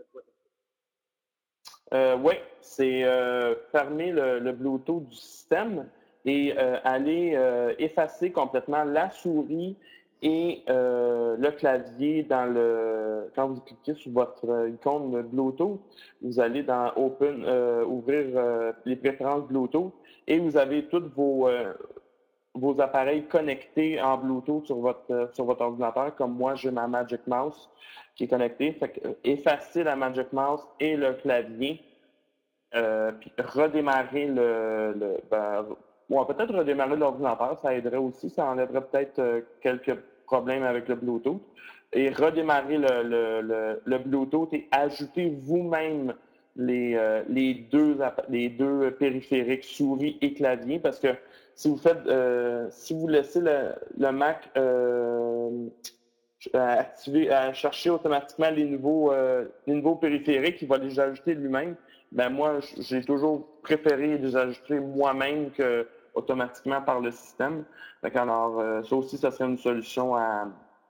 Euh, oui, c'est euh, fermer le, le Bluetooth du système et euh, aller euh, effacer complètement la souris et euh, le clavier dans le... Quand vous cliquez sur votre icône Bluetooth, vous allez dans Open, euh, ouvrir euh, les préférences Bluetooth et vous avez tous vos, euh, vos appareils connectés en Bluetooth sur votre, euh, sur votre ordinateur. Comme moi, j'ai ma Magic Mouse qui est connectée. Fait que, euh, effacer la Magic Mouse et le clavier, euh, puis redémarrer le... le ben, bon, peut-être redémarrer l'ordinateur, ça aiderait aussi, ça enlèverait peut-être euh, quelques problèmes avec le Bluetooth. Et redémarrer le, le, le, le Bluetooth et ajouter vous-même les, euh, les, deux, les deux périphériques souris et clavier, parce que si vous faites, euh, si vous laissez le, le Mac euh, activer, à chercher automatiquement les nouveaux, euh, les nouveaux périphériques, il va les ajouter lui-même. Ben moi, j'ai toujours préféré les ajouter moi-même que automatiquement par le système. Donc, alors, euh, ça aussi, ça serait une solution à,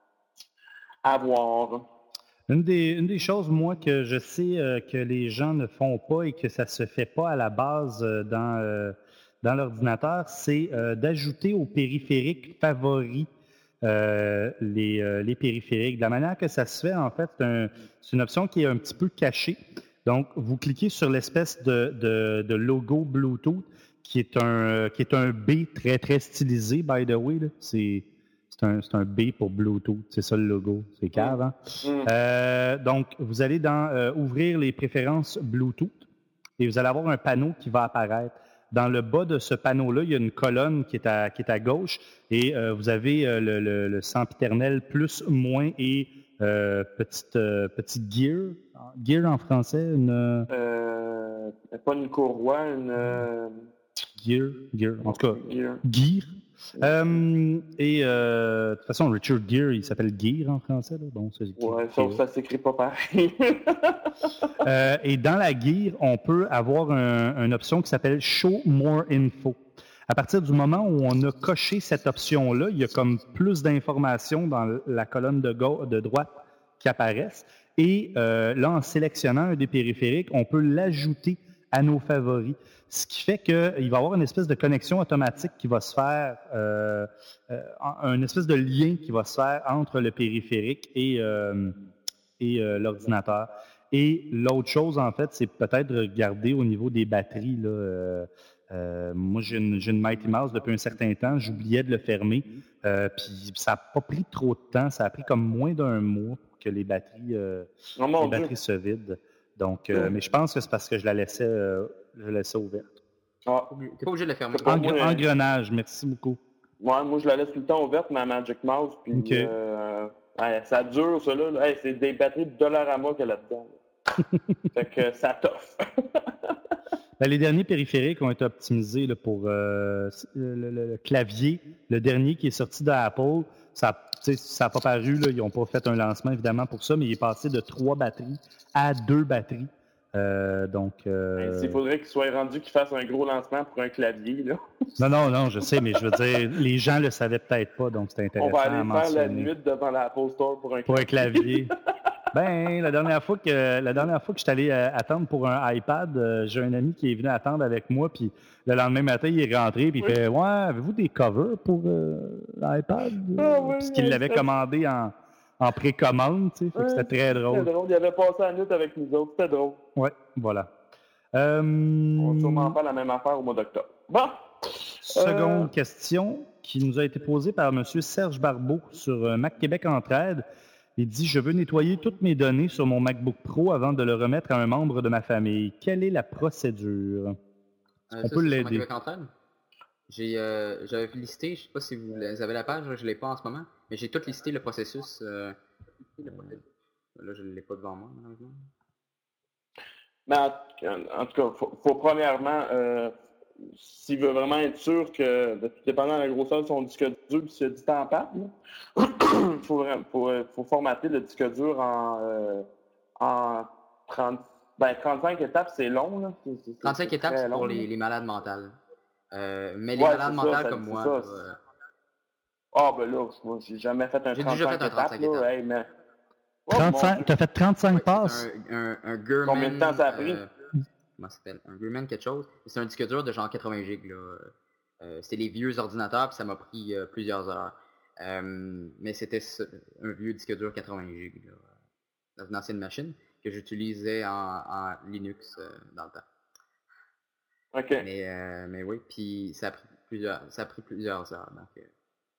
à avoir. Une des, une des choses, moi, que je sais euh, que les gens ne font pas et que ça se fait pas à la base euh, dans, euh, dans l'ordinateur, c'est euh, d'ajouter aux périphériques favoris euh, les, euh, les périphériques. De la manière que ça se fait, en fait, c'est, un, c'est une option qui est un petit peu cachée. Donc, vous cliquez sur l'espèce de, de, de logo Bluetooth qui est un qui est un B très, très stylisé, by the way. Là. C'est, c'est, un, c'est un B pour Bluetooth. C'est ça le logo. C'est cave, hein? Mm. Euh, donc, vous allez dans euh, ouvrir les préférences Bluetooth et vous allez avoir un panneau qui va apparaître. Dans le bas de ce panneau-là, il y a une colonne qui est à, qui est à gauche et euh, vous avez euh, le, le, le sempiternel plus, moins et euh, petite, euh, petite gear. Gear en français, une... Euh, pas une courroie, une... Euh... Gear, gear, en tout cas, gear. gear. Euh, et euh, de toute façon, Richard Gere, il s'appelle Gear en français. Là, donc c'est ouais, sauf que ça s'écrit pas pareil. euh, et dans la Gear, on peut avoir un, une option qui s'appelle Show More Info. À partir du moment où on a coché cette option-là, il y a comme plus d'informations dans la colonne de, gauche, de droite qui apparaissent. Et euh, là, en sélectionnant un des périphériques, on peut l'ajouter à nos favoris. Ce qui fait qu'il va y avoir une espèce de connexion automatique qui va se faire, euh, euh, un espèce de lien qui va se faire entre le périphérique et, euh, et euh, l'ordinateur. Et l'autre chose, en fait, c'est peut-être regarder au niveau des batteries. Là, euh, euh, moi, j'ai une, j'ai une Mighty Mouse depuis un certain temps. J'oubliais de le fermer. Euh, puis ça n'a pas pris trop de temps. Ça a pris comme moins d'un mois pour que les batteries, euh, Oh mon les Dieu. batteries se vident. Donc, euh, mais je pense que c'est parce que je la laissais, euh, je la laissais ouverte. Ah. T'es pas obligé de la fermer. Pas Engre- moi, engrenage, merci beaucoup. Ouais, moi, je la laisse tout le temps ouverte, ma Magic Mouse. Puis, Ok. euh, ouais, ça dure, ça, là. Hey, c'est des batteries de Dollarama qu'il y a là-dedans. Fait que ça toffe. Ben, les derniers périphériques ont été optimisés là, pour euh, le, le- le clavier. Le dernier qui est sorti d'Apple, ça n'a pas paru, là, ils n'ont pas fait un lancement évidemment pour ça, mais il est passé de trois batteries à deux batteries. Euh, donc, euh... Il faudrait qu'il soit rendu qu'il fasse un gros lancement pour un clavier, là. Non, non, non, je sais, mais je veux dire, les gens ne le savaient peut-être pas, donc c'est intéressant On va à aller faire mentionner. la nuit devant l'Apple Store pour un Pour un clavier. clavier. Ben, la dernière fois que la dernière fois que je suis allé euh, attendre pour un iPad, euh, j'ai un ami qui est venu attendre avec moi, puis le lendemain matin, il est rentré, puis il Oui. fait « Ouais, avez-vous des covers pour euh, l'iPad? » Ah oui, Parce qu'il oui, l'avait ça- commandé en, en précommande, tu sais, fait que Ouais, c'était très C'était drôle. drôle. Il avait passé la nuit avec nous autres. C'était drôle. Ouais, voilà. Euh, On va sûrement faire la même affaire au mois d'octobre. Bon! Seconde Euh, question qui nous a été posée par M. Serge Barbeau sur euh, Mac Québec Entraide. Il dit « Je veux nettoyer toutes mes données sur mon MacBook Pro avant de le remettre à un membre de ma famille. Quelle est la procédure? » Euh, On ça, peut c'est sur l'aider. Québec Entraide. J'ai, euh, j'avais listé, je sais pas si vous avez la page, là, je l'ai pas en ce moment, mais j'ai tout listé le processus. Euh, euh, là, je ne l'ai pas devant moi, malheureusement. Mais en, en tout cas, faut, faut premièrement, euh, s'il veut vraiment être sûr que, de- dépendant de la grosseur de son disque dur, puis s'il y a du temps à perdre, il faut, vra- faut, euh, faut formater le disque dur en, euh, en trente, ben, trente-cinq étapes, c'est long. Là. C'est- c'est- c'est- trente-cinq c'est étapes, très c'est pour long, les, là. les malades mentales. Euh, mais les Ouais, malades c'est ça, mentales ça- comme c'est moi, ça, là, c'est- euh, Ah, ben là, moi, j'ai jamais fait un J'ai trente-cinq déjà fait un étapes. trente-cinq là, étapes. hey, mais... Oh, mon trente-cinq, Dieu. tu as fait trente-cinq ouais, passes? c'est un, un, un German, Combien de temps ça a pris? euh, comment ça s'appelle? Un German quelque chose. C'est un disque dur de genre quatre-vingts gigs. Là. Euh, c'était les vieux ordinateurs, puis ça m'a pris euh, plusieurs heures. Euh, mais c'était ce- un vieux disque dur quatre-vingts gigs là, dans une ancienne machine que j'utilisais en, en Linux euh, dans le temps. OK. Mais, euh, mais oui, puis ça a pris plusieurs, ça a pris plusieurs heures. Donc, euh,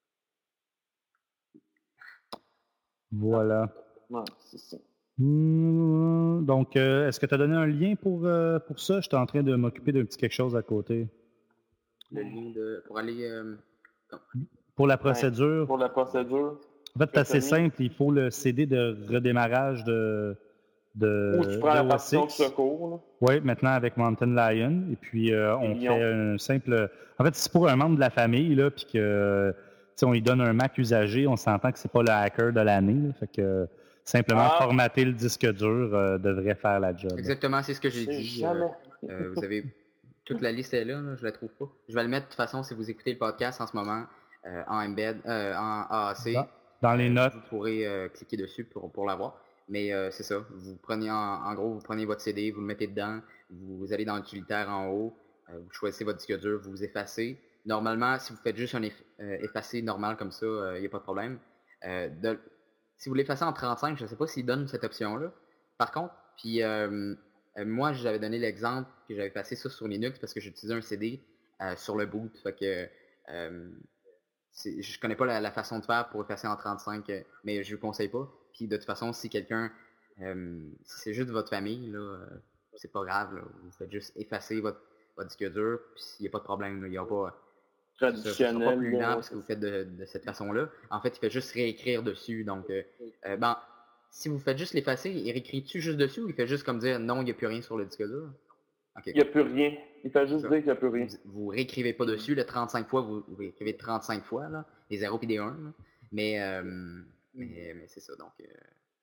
Voilà. Ouais, c'est ça. Hmm, donc, euh, est-ce que tu as donné un lien pour, euh, pour ça? J'étais en train de m'occuper d'un petit quelque chose à côté. le lien de, pour aller... euh, Pour la procédure, Pour la procédure. en fait, c'est assez Anthony. simple. Il faut le C D de redémarrage de, de, Ou tu prends la de partition O de S X. secours. Là. Oui, maintenant avec Mountain Lion. Et puis, euh, on Lion. fait un simple... En fait, c'est pour un membre de la famille, là, puis que, tu sais, on lui donne un Mac usagé, on s'entend que c'est pas le hacker de l'année. là. Fait que simplement Ah. formater le disque dur euh, devrait faire la job. Exactement, c'est ce que j'ai C'est dit. jamais. Euh, euh, vous avez toute la liste est là, là, je la trouve pas. Je vais le mettre de toute façon si vous écoutez le podcast en ce moment euh, en embed, euh, en A A C. Dans, dans les Euh, notes. Vous pourrez euh, cliquer dessus pour, pour l'avoir. Mais euh, c'est ça, vous prenez en, en gros, vous prenez votre C D, vous le mettez dedans, vous allez dans l'utilitaire en haut, euh, vous choisissez votre disque dur, vous effacez. Normalement, si vous faites juste un eff- euh, effacé normal comme ça, il euh, n'y a pas de problème. Euh, de, si vous l'effacez en trente-cinq, je ne sais pas s'il donne cette option-là. Par contre, puis euh, euh, moi, j'avais donné l'exemple que j'avais passé ça sur Linux parce que j'utilisais un C D euh, sur le boot. Fait que euh, c'est- je connais pas la, la façon de faire pour effacer en trente-cinq, euh, mais je ne le conseille pas. Puis de toute façon, si quelqu'un, euh, si c'est juste votre famille, là, euh, c'est pas grave. Là, vous faites juste effacer votre, votre disque dur, puis il n'y a pas de problème. Il n'y a pas. Ça sera pas Traditionnel. plus là, lent parce que vous faites de, de cette façon-là. En fait, il fait juste réécrire dessus. Donc, euh, euh, ben, si vous faites juste l'effacer, il réécrit-tu juste dessus ou il fait juste comme dire non, il n'y a plus rien sur le disque dur? Ok. Il n'y a plus rien. Il fait juste Ça. dire qu'il n'y a plus rien. Vous, vous réécrivez pas dessus, le trente-cinq fois, vous, vous réécrivez trente-cinq fois, là, les zéro et des un. Là. Mais, euh, mais, mais c'est ça, donc, euh,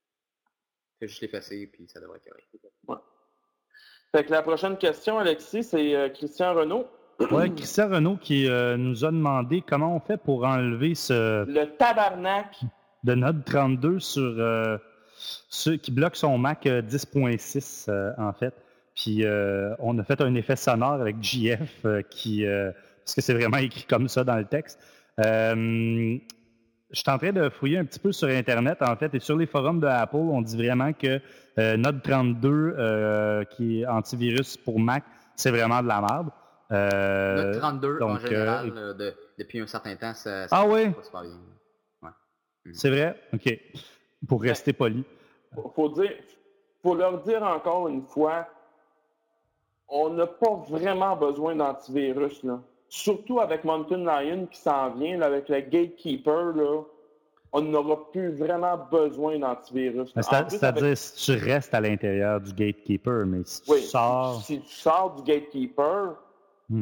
faites juste l'effacer, puis ça devrait être correct. Ouais. Fait que la prochaine question, Alexis, c'est euh, Christian Renaud. Oui, Christian Renaud qui euh, nous a demandé comment on fait pour enlever ce Le tabarnak. de Node trente-deux sur euh, ceux qui bloque son Mac euh, dix point six euh, en fait. Puis euh, on a fait un effet sonore avec J F euh, qui, euh, parce que c'est vraiment écrit comme ça dans le texte. Euh, je suis en train de fouiller un petit peu sur Internet, en fait, et sur les forums de Apple, on dit vraiment que euh, Node trente-deux, euh, qui est antivirus pour Mac, c'est vraiment de la merde. Euh, Node trente-deux, donc, en général, euh, de, depuis un certain temps, ça, ça ah oui? pas super bien. Ouais. C'est vrai? OK. Pour rester poli. Faut dire, faut leur dire encore une fois, on n'a pas vraiment besoin d'antivirus, là. Surtout avec Mountain Lion qui s'en vient, là, avec le Gatekeeper, là, on n'aura plus vraiment besoin d'antivirus. C'est-à-dire avec... si tu restes à l'intérieur du Gatekeeper, mais si tu oui, sors... Si tu sors du Gatekeeper, hmm.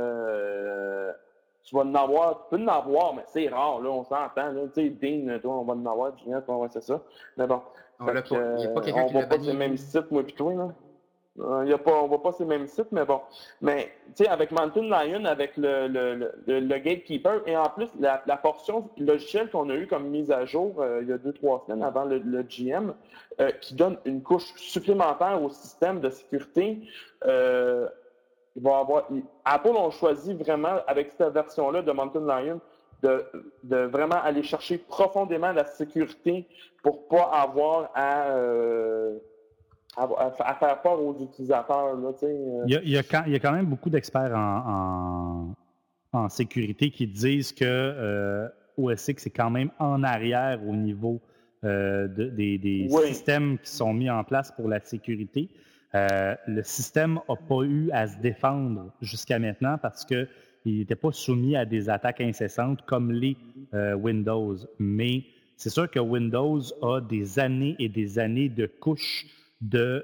euh, tu vas en avoir, tu peux en avoir, mais c'est rare, là, on s'entend. Tu sais, Dean, toi, on va en avoir, Julien, toi, ouais, c'est ça. Mais bon, on ne euh, va pas sur le même site, moi et toi, là. Euh, y a pas, on ne va pas sur le même site, mais bon. Mais, tu sais, avec Mountain Lion, avec le, le, le, le Gatekeeper, et en plus, la, la portion logicielle qu'on a eue comme mise à jour euh, il y a deux, trois semaines avant le, le G M, euh, qui donne une couche supplémentaire au système de sécurité, euh, il va avoir... Il, Apple ont choisi vraiment, avec cette version-là de Mountain Lion, de, de vraiment aller chercher profondément la sécurité pour ne pas avoir à... Euh, À, à faire peur aux utilisateurs. Là, euh. il, y a, il, y a quand, il y a quand même beaucoup d'experts en, en, en sécurité qui disent que euh, O S X est quand même en arrière au niveau euh, de, des, des oui. systèmes qui sont mis en place pour la sécurité. Euh, le système n'a pas eu à se défendre jusqu'à maintenant parce qu'il n'était pas soumis à des attaques incessantes comme les euh, Windows. Mais c'est sûr que Windows a des années et des années de couches De,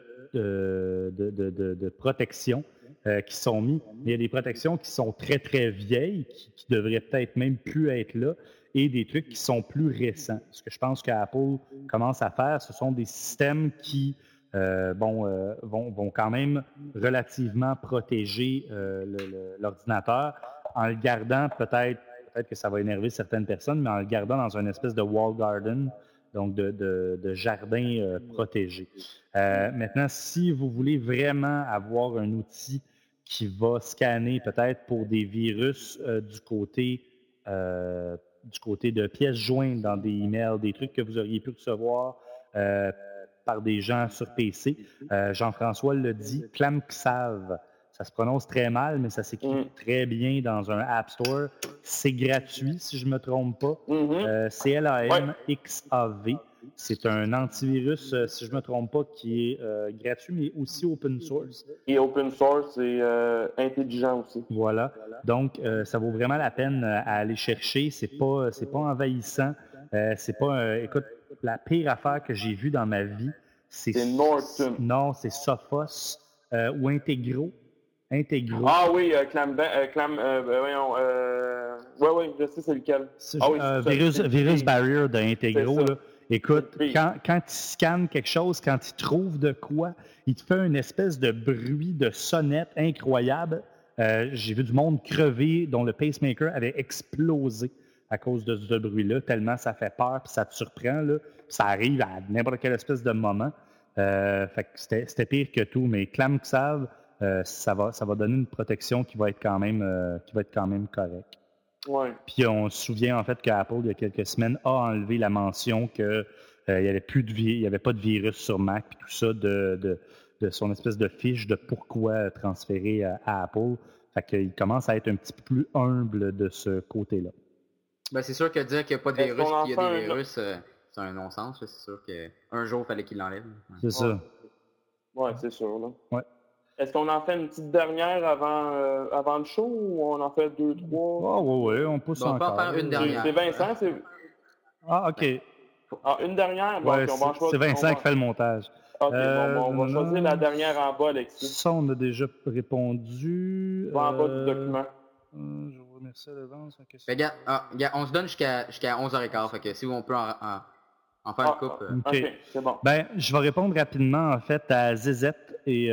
de, de, de, de protection euh, qui sont mis. Il y a des protections qui sont très, très vieilles, qui, qui devraient peut-être même plus être là, et des trucs qui sont plus récents. Ce que je pense qu'Apple commence à faire, ce sont des systèmes qui euh, bon, euh, vont, vont quand même relativement protéger euh, le, le, l'ordinateur en le gardant peut-être, peut-être que ça va énerver certaines personnes, mais en le gardant dans une espèce de wall garden, donc de, de, de jardin euh, protégé. Euh, maintenant, si vous voulez vraiment avoir un outil qui va scanner peut-être pour des virus euh, du côté euh, du côté de pièces jointes dans des emails, des trucs que vous auriez pu recevoir euh, par des gens sur P C, euh, Jean-François le dit, ClamXav. Ça se prononce très mal, mais ça s'écrit mm. très bien dans un App Store. C'est gratuit, si je ne me trompe pas. Mm-hmm. Euh, C L A M X A V. C'est un antivirus, euh, si je ne me trompe pas, qui est euh, gratuit, mais aussi open source. Et open source et euh, intelligent aussi. Voilà. Donc, euh, ça vaut vraiment la peine euh, à aller chercher. C'est pas, c'est pas envahissant. Euh, c'est pas, euh, écoute, la pire affaire que j'ai vue dans ma vie, c'est... C'est Norton. Non, c'est Sophos euh, ou Integro. Integro. Ah oui, euh, Clam... Euh, Clam euh, voyons, euh... Oui, oui, je sais c'est lequel. C'est, ah, oui, euh, c'est virus, ça, virus Barrier d'Integro, là. Écoute, quand, quand il scanne quelque chose, quand il trouve de quoi, il te fait une espèce de bruit de sonnette incroyable. Euh, j'ai vu du monde crever dont le pacemaker avait explosé à cause de ce bruit-là, tellement ça fait peur puis ça te surprend. Là. Ça arrive à n'importe quelle espèce de moment. Euh, fait que c'était, c'était pire que tout, mais ClamXav, euh, ça va, ça va donner une protection qui va être quand même, euh, qui va être quand même correcte. Ouais. Puis on se souvient en fait qu'Apple, il y a quelques semaines, a enlevé la mention qu'il euh, n'y avait plus de vi- il y avait pas de virus sur Mac puis tout ça de, de, de son espèce de fiche de pourquoi transférer à, à Apple. Fait qu'il commence à être un petit peu plus humble de ce côté-là. Ben, c'est sûr que dire qu'il n'y a pas de virus et qu'il y a des virus, euh, c'est un non-sens. C'est sûr qu'un jour, il fallait qu'il l'enlève. C'est ouais. ça. Oui, c'est sûr. Là. Ouais. Est-ce qu'on en fait une petite dernière avant, euh, avant le show ou on en fait deux, trois? Ah oui, oui, on pousse bon, encore. On peut en faire une dernière. C'est Vincent, c'est... Ah, OK. Ah, une dernière? Bon, ouais, okay, on va c'est, choisir, c'est Vincent va... qui fait le montage. OK, euh, bon, bon, on va choisir la dernière en bas, Alexis. Ça, on a déjà répondu. En bas euh... du document. Euh, je vous remercie à l'avance. Okay, ben, gars, ah, gars, on se donne jusqu'à, jusqu'à onze heures quinze, fait que si on peut en, en, en faire ah, une coupe... Euh... OK, c'est bon. Ben, je vais répondre rapidement, en fait, à Zizette et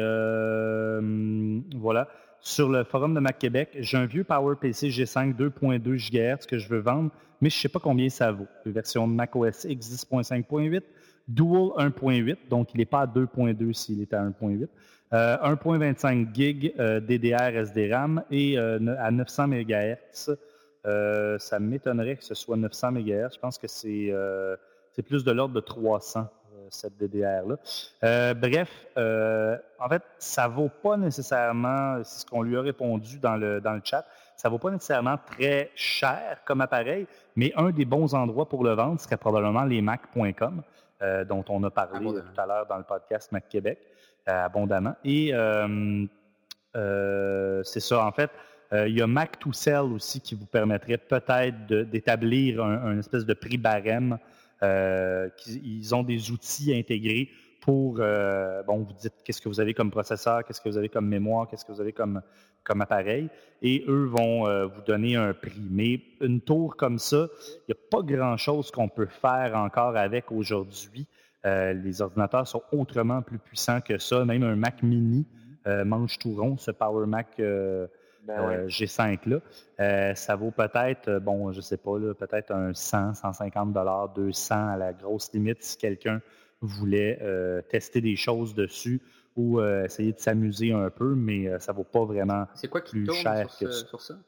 euh, voilà. Sur le forum de Mac Québec, j'ai un vieux PowerPC G cinq deux point deux gigahertz que je veux vendre, mais je ne sais pas combien ça vaut. Une version de Mac O S X dix point cinq point huit, Dual un point huit, donc il n'est pas à deux point deux s'il est à un point huit. Euh, un virgule vingt-cinq gigs euh, D D R S D RAM et euh, à neuf cents mégahertz. Euh, ça m'étonnerait que ce soit neuf cents mégahertz. Je pense que c'est, euh, c'est plus de l'ordre de trois cents, euh, cette D D R-là. Euh, bref, euh, en fait, ça ne vaut pas nécessairement, c'est ce qu'on lui a répondu dans le, dans le chat, ça ne vaut pas nécessairement très cher comme appareil, mais un des bons endroits pour le vendre serait probablement les mac point com, euh, dont on a parlé ah, tout à l'heure dans le podcast Mac Québec. Euh, abondamment. Et euh, euh, c'est ça, en fait, euh, il y a Mac to Sell aussi qui vous permettrait peut-être de, d'établir un, un espèce de prix barème. Euh, ils ont des outils intégrés pour, euh, bon, vous dites qu'est-ce que vous avez comme processeur, qu'est-ce que vous avez comme mémoire, qu'est-ce que vous avez comme, comme appareil, et eux vont euh, vous donner un prix. Mais une tour comme ça, il n'y a pas grand-chose qu'on peut faire encore avec aujourd'hui. Euh, les ordinateurs sont autrement plus puissants que ça. Même un Mac mini euh, mange tout rond, ce Power Mac euh, ben ouais. euh, G cinq-là. Euh, ça vaut peut-être, bon, je sais pas, là, peut-être un cent, cent cinquante dollars, deux cents à la grosse limite si quelqu'un voulait euh, tester des choses dessus ou euh, essayer de s'amuser un peu, mais euh, ça vaut pas vraiment C'est quoi qui plus tourne cher sur, que ce, ça. sur ça?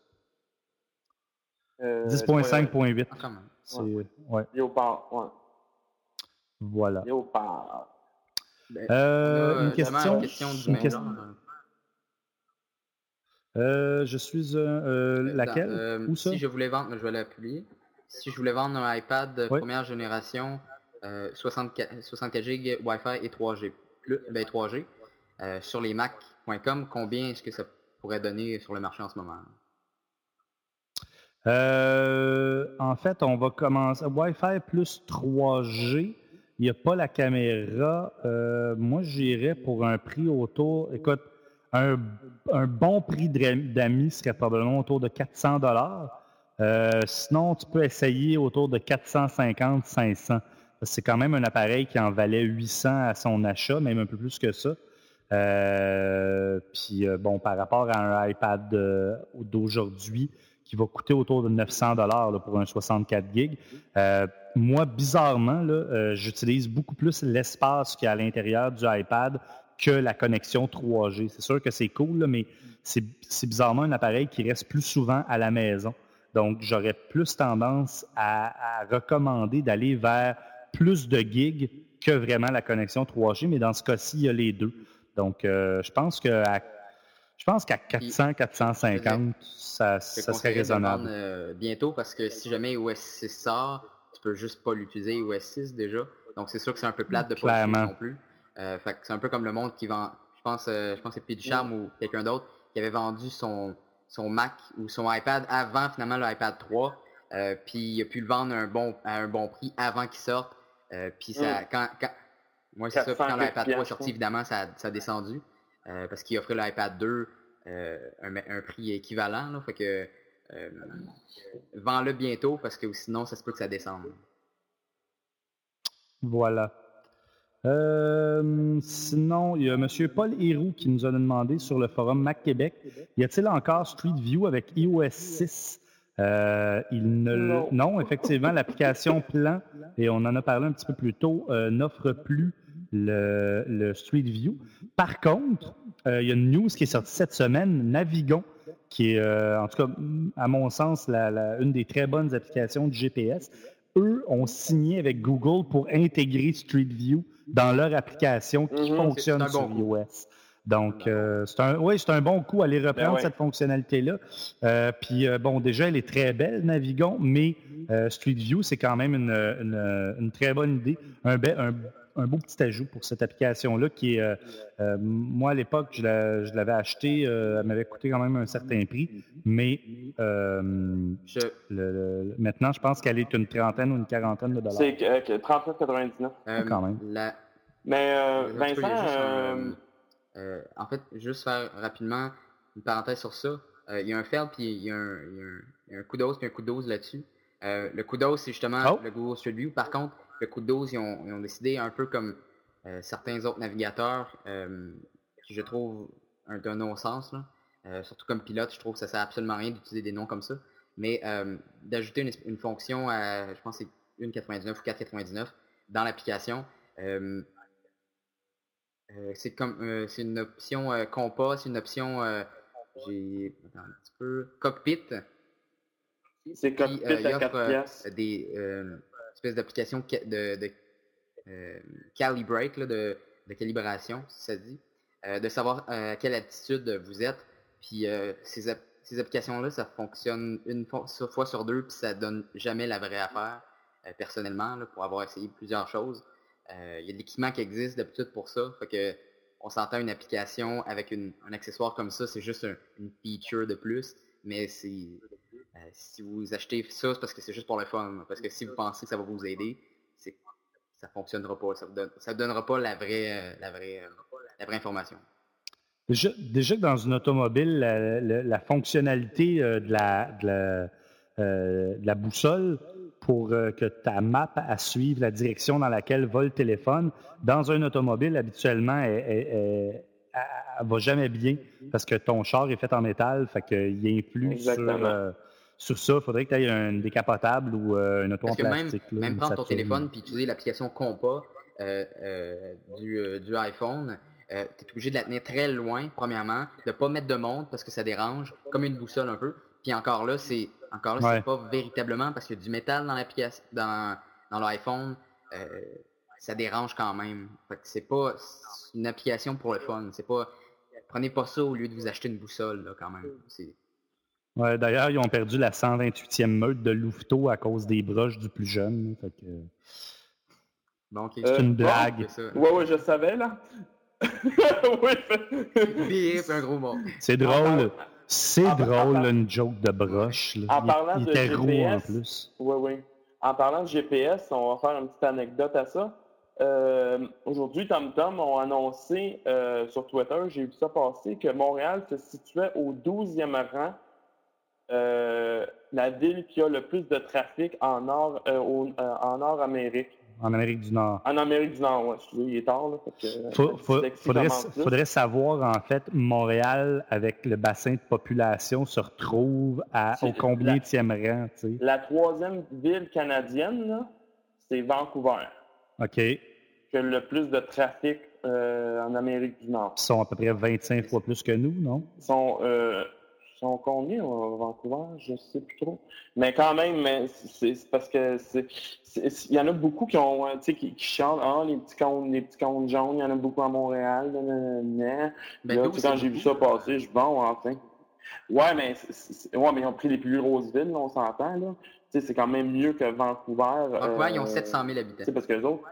Euh, dix point cinq point huit. Ah, quand même. C'est, ouais. Ouais. Léopard, ouais. Voilà. Léopard. Ben, euh, une question. Une question du même genre. Euh, je suis euh, laquelle? Euh, Où ça? Si je voulais vendre, je vais la publier. Si je voulais vendre un iPad de oui. première génération, euh, soixante-quatre, soixante-quatre gigs Wi-Fi et trois G, plus, ben trois G, euh, sur les mac point com, combien est-ce que ça pourrait donner sur le marché en ce moment? Euh, en fait, on va commencer. Wi-Fi plus trois G. Il n'y a pas la caméra. Euh, moi, j'irais pour un prix autour. Écoute, un, un bon prix d'amis serait probablement autour de quatre cents dollars. Euh, sinon, tu peux essayer autour de quatre cent cinquante, cinq cents. C'est quand même un appareil qui en valait huit cents à son achat, même un peu plus que ça. Euh, puis, euh, bon, par rapport à un iPad euh, d'aujourd'hui, qui va coûter autour de neuf cents dollars là, pour un soixante-quatre gigs. Euh, moi, bizarrement, là, euh, j'utilise beaucoup plus l'espace qu'il y a à l'intérieur du iPad que la connexion trois G. C'est sûr que c'est cool, là, mais c'est, c'est bizarrement un appareil qui reste plus souvent à la maison. Donc, j'aurais plus tendance à, à recommander d'aller vers plus de gigs que vraiment la connexion trois G, mais dans ce cas-ci, il y a les deux. Donc, euh, je pense que à Je pense qu'à quatre cents, quatre cent cinquante, ça, ça serait raisonnable. De euh, bientôt, parce que si jamais O S six sort, tu peux juste pas l'utiliser O S six déjà. Donc c'est sûr que c'est un peu plate de pas l'utiliser non plus. Euh, fait que c'est un peu comme le monde qui vend. Je pense, euh, je pense que c'est P. Ducharme ou quelqu'un d'autre qui avait vendu son, son Mac ou son iPad avant finalement le iPad trois. Euh, puis il a pu le vendre à un bon, à un bon prix avant qu'il sorte. Euh, puis ça, mm. quand, quand, moi c'est ça. Puis quand l'iPad trois est sorti, évidemment, ça, ça a descendu. Euh, parce qu'il offrait l'iPad deux euh, un, un prix équivalent. Là, fait que euh, vends-le bientôt parce que sinon, ça se peut que ça descende. Voilà. Euh, sinon, il y a M. Paul Héroux qui nous a demandé sur le forum Mac Québec, y a-t-il encore Street View avec i O S six? Euh, il ne non. non, effectivement, l'application Plan, et on en a parlé un petit peu plus tôt, euh, n'offre plus Le, le Street View. Par contre, euh, il y a une news qui est sortie cette semaine, Navigon, qui est, euh, en tout cas, à mon sens, la, la, une des très bonnes applications du G P S. Eux ont signé avec Google pour intégrer Street View dans leur application qui mm-hmm, fonctionne c'est, c'est sur bon iOS. Donc, euh, c'est un, oui, c'est un bon coup à aller reprendre ben ouais. cette fonctionnalité-là. Euh, puis, euh, bon, déjà, elle est très belle, Navigon, mais euh, Street View, c'est quand même une, une, une très bonne idée. Un, be, un un beau petit ajout pour cette application-là qui est, euh, euh, moi à l'époque, je, la, je l'avais acheté, euh, elle m'avait coûté quand même un certain prix, mais euh, je... le, le, maintenant, je pense qu'elle est une trentaine ou une quarantaine de dollars. C'est euh, trente-neuf quatre-vingt-dix-neuf. Euh, quand même. La... Mais euh, Vincent... Euh... Euh, en fait, juste faire rapidement une parenthèse sur ça. Euh, il y a un Feld, puis il y a un, il y a un, il y a un Kudos, puis un Kudos là-dessus. Euh, le Kudos, c'est justement oh. le Google Street View. Par contre, le Kudos, ils ont, ils ont décidé un peu comme euh, certains autres navigateurs, euh, qui je trouve un, un non-sens, là. Euh, surtout comme pilote, je trouve que ça sert absolument à rien d'utiliser des noms comme ça. Mais euh, d'ajouter une, une fonction à, je pense que c'est un quatre-vingt-dix-neuf ou quatre quatre-vingt-dix-neuf dans l'application. Euh, Euh, c'est comme euh, c'est une option euh, compas, c'est une option euh, j'ai attends un petit peu cockpit. C'est cockpit Puis, euh, il à offre quatre euh, piastres. des euh, espèces d'applications ca- de, de euh, calibrate là, de, de calibration, si ça se dit, euh, de savoir euh, à quelle altitude vous êtes. Puis euh, ces, app- ces applications-là, ça fonctionne une fois sur, fois sur deux, puis ça donne jamais la vraie affaire. Euh, personnellement, là, pour avoir essayé plusieurs choses. Euh, il y a de l'équipement qui existe d'habitude pour ça. Fait que on s'entend une application avec une, un accessoire comme ça, c'est juste un, une feature de plus. Mais c'est euh, si vous achetez ça, c'est parce que c'est juste pour le fun. Parce que si vous pensez que ça va vous aider, c'est ça fonctionnera pas. Ça vous donne, ça vous donnera pas la vraie, euh, la vraie, euh, la vraie information. Déjà, déjà que dans une automobile, la, la, la fonctionnalité euh, de, la, de, la, euh, de la boussole pour euh, que ta map à suivre la direction dans laquelle va le téléphone, dans une automobile, habituellement, elle, elle, elle, elle va jamais bien parce que ton char est fait en métal, fait qu'il influe sur, euh, sur ça. Il faudrait que tu aies un décapotable ou euh, une auto parce en que plastique. Même, là, même prendre ton téléphone et utiliser l'application Compas euh, euh, du, euh, du iPhone, euh, tu es obligé de la tenir très loin, premièrement, de ne pas mettre de montre parce que ça dérange, comme une boussole un peu. Puis encore là, c'est encore là, ouais. c'est pas véritablement parce qu'il y a du métal dans l'application, dans, dans l'iPhone, euh, ça dérange quand même. Fait que c'est pas c'est une application pour le fun. C'est pas prenez pas ça au lieu de vous acheter une boussole là, quand même. C'est... Ouais, d'ailleurs, ils ont perdu la cent vingt-huitième meute de Louveteau à cause des broches du plus jeune. Fait que... bon, okay. C'est euh, une blague. Bon, ouais, ouais, je savais là. oui. Bip, un gros mot. C'est drôle. C'est en, drôle, en, là, une joke de broche. Là. En il, parlant il de était G P S, roux en plus. Oui, oui. En parlant de G P S, on va faire une petite anecdote à ça. Euh, aujourd'hui, TomTom ont annoncé euh, sur Twitter, j'ai vu ça passer, que Montréal se situait au douzième rang, euh, la ville qui a le plus de trafic en Nord, euh, au, euh, en Nord-Amérique. En Amérique du Nord. En Amérique du Nord, oui. Excusez, il est tard. Là, que, faut, faut, faudrait, faudrait savoir, en fait, Montréal, avec le bassin de population, se retrouve à, au combienième rang? Tu sais? La troisième ville canadienne, là, c'est Vancouver. OK. Qui a le plus de trafic euh, en Amérique du Nord. Ils sont à peu près vingt-cinq fois plus que nous, non? Ils sont... Euh, sont combien à Vancouver? Je ne sais plus trop. Mais quand même, mais c'est, c'est parce que c'est, c'est, il y en a beaucoup qui ont, tu sais, qui, qui chantent, ah, les petits cônes, les petits cônes jaunes, il y en a beaucoup à Montréal. Nanana. Ben, là, quand j'ai vu ça passer, je bon, enfin. Ouais, mais c'est, c'est, ouais, mais ils ont pris les plus grosses villes, là, on s'entend, là. Tu sais, c'est quand même mieux que Vancouver. Vancouver, euh, ils ont sept cent mille habitants. C'est parce que les autres.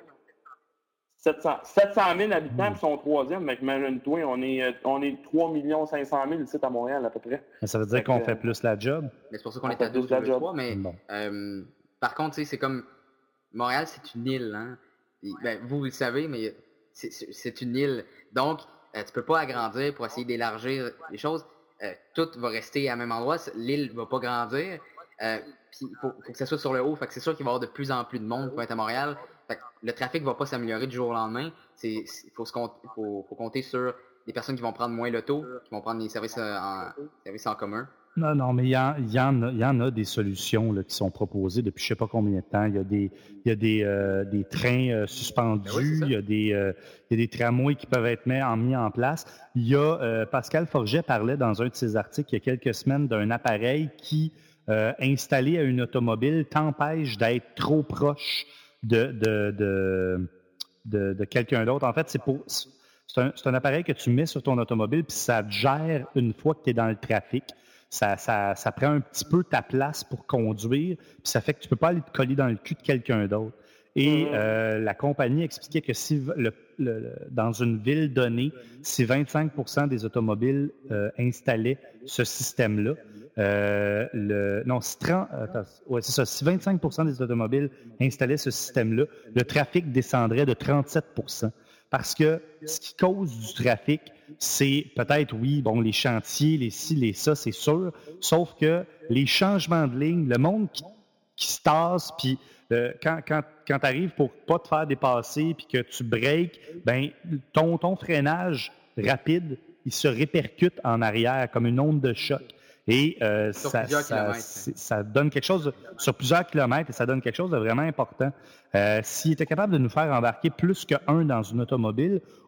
sept cent mille habitants, puis sont troisième, mais imagine-toi, on est, on est trois millions cinq cent mille ici à Montréal, à peu près. Mais ça veut dire fait qu'on que, fait plus la job? Mais c'est pour ça qu'on est à douze virgule trois, mais bon. euh, par contre, c'est comme... Montréal, c'est une île, hein. Et, ben, vous, vous le savez, mais c'est, c'est, c'est une île. Donc, euh, tu peux pas agrandir pour essayer d'élargir les choses. Euh, tout va rester à même endroit. L'île va pas grandir. Euh, puis il faut, faut que ça soit sur le haut. Fait que c'est sûr qu'il va y avoir de plus en plus de monde qui va être à Montréal. Fait que le trafic va pas s'améliorer du jour au lendemain. Il faut, faut, faut compter sur des personnes qui vont prendre moins l'auto, qui vont prendre les services en, services en commun. Non, non, mais il y, y, en, y en a des solutions là, qui sont proposées depuis je ne sais pas combien de temps. Il y a des, il y a des, euh, des trains euh, suspendus, ben oui, il, y a des, euh, il y a des tramways qui peuvent être mis en, mis en place. Il y a, euh, Pascal Forget parlait dans un de ses articles il y a quelques semaines d'un appareil qui, euh, installé à une automobile, t'empêche d'être trop proche de, de, de, de, de quelqu'un d'autre. En fait, c'est pour... C'est un, c'est un appareil que tu mets sur ton automobile puis ça te gère une fois que tu es dans le trafic. Ça, ça, ça prend un petit peu ta place pour conduire, puis ça fait que tu ne peux pas aller te coller dans le cul de quelqu'un d'autre. Et euh, la compagnie expliquait que si le, le, dans une ville donnée, si vingt-cinq pour cent des automobiles euh, installaient ce système-là, euh, le, non, si, trente, attends, ouais, c'est ça, si vingt-cinq pour cent des automobiles installaient ce système-là, le trafic descendrait de trente-sept pour cent. Parce que ce qui cause du trafic, c'est peut-être, oui, bon, les chantiers, les ci, les ça, c'est sûr, sauf que les changements de ligne, le monde qui, qui se tasse, puis euh, quand, quand, quand tu arrives pour pas te faire dépasser, puis que tu breaks, ben ton, ton freinage rapide, il se répercute en arrière comme une onde de choc. Et euh, ça, ça, ça donne quelque chose de, sur plusieurs kilomètres et ça donne quelque chose de vraiment important. Euh, s'il était capable de nous faire embarquer plus qu'un dans une automobile,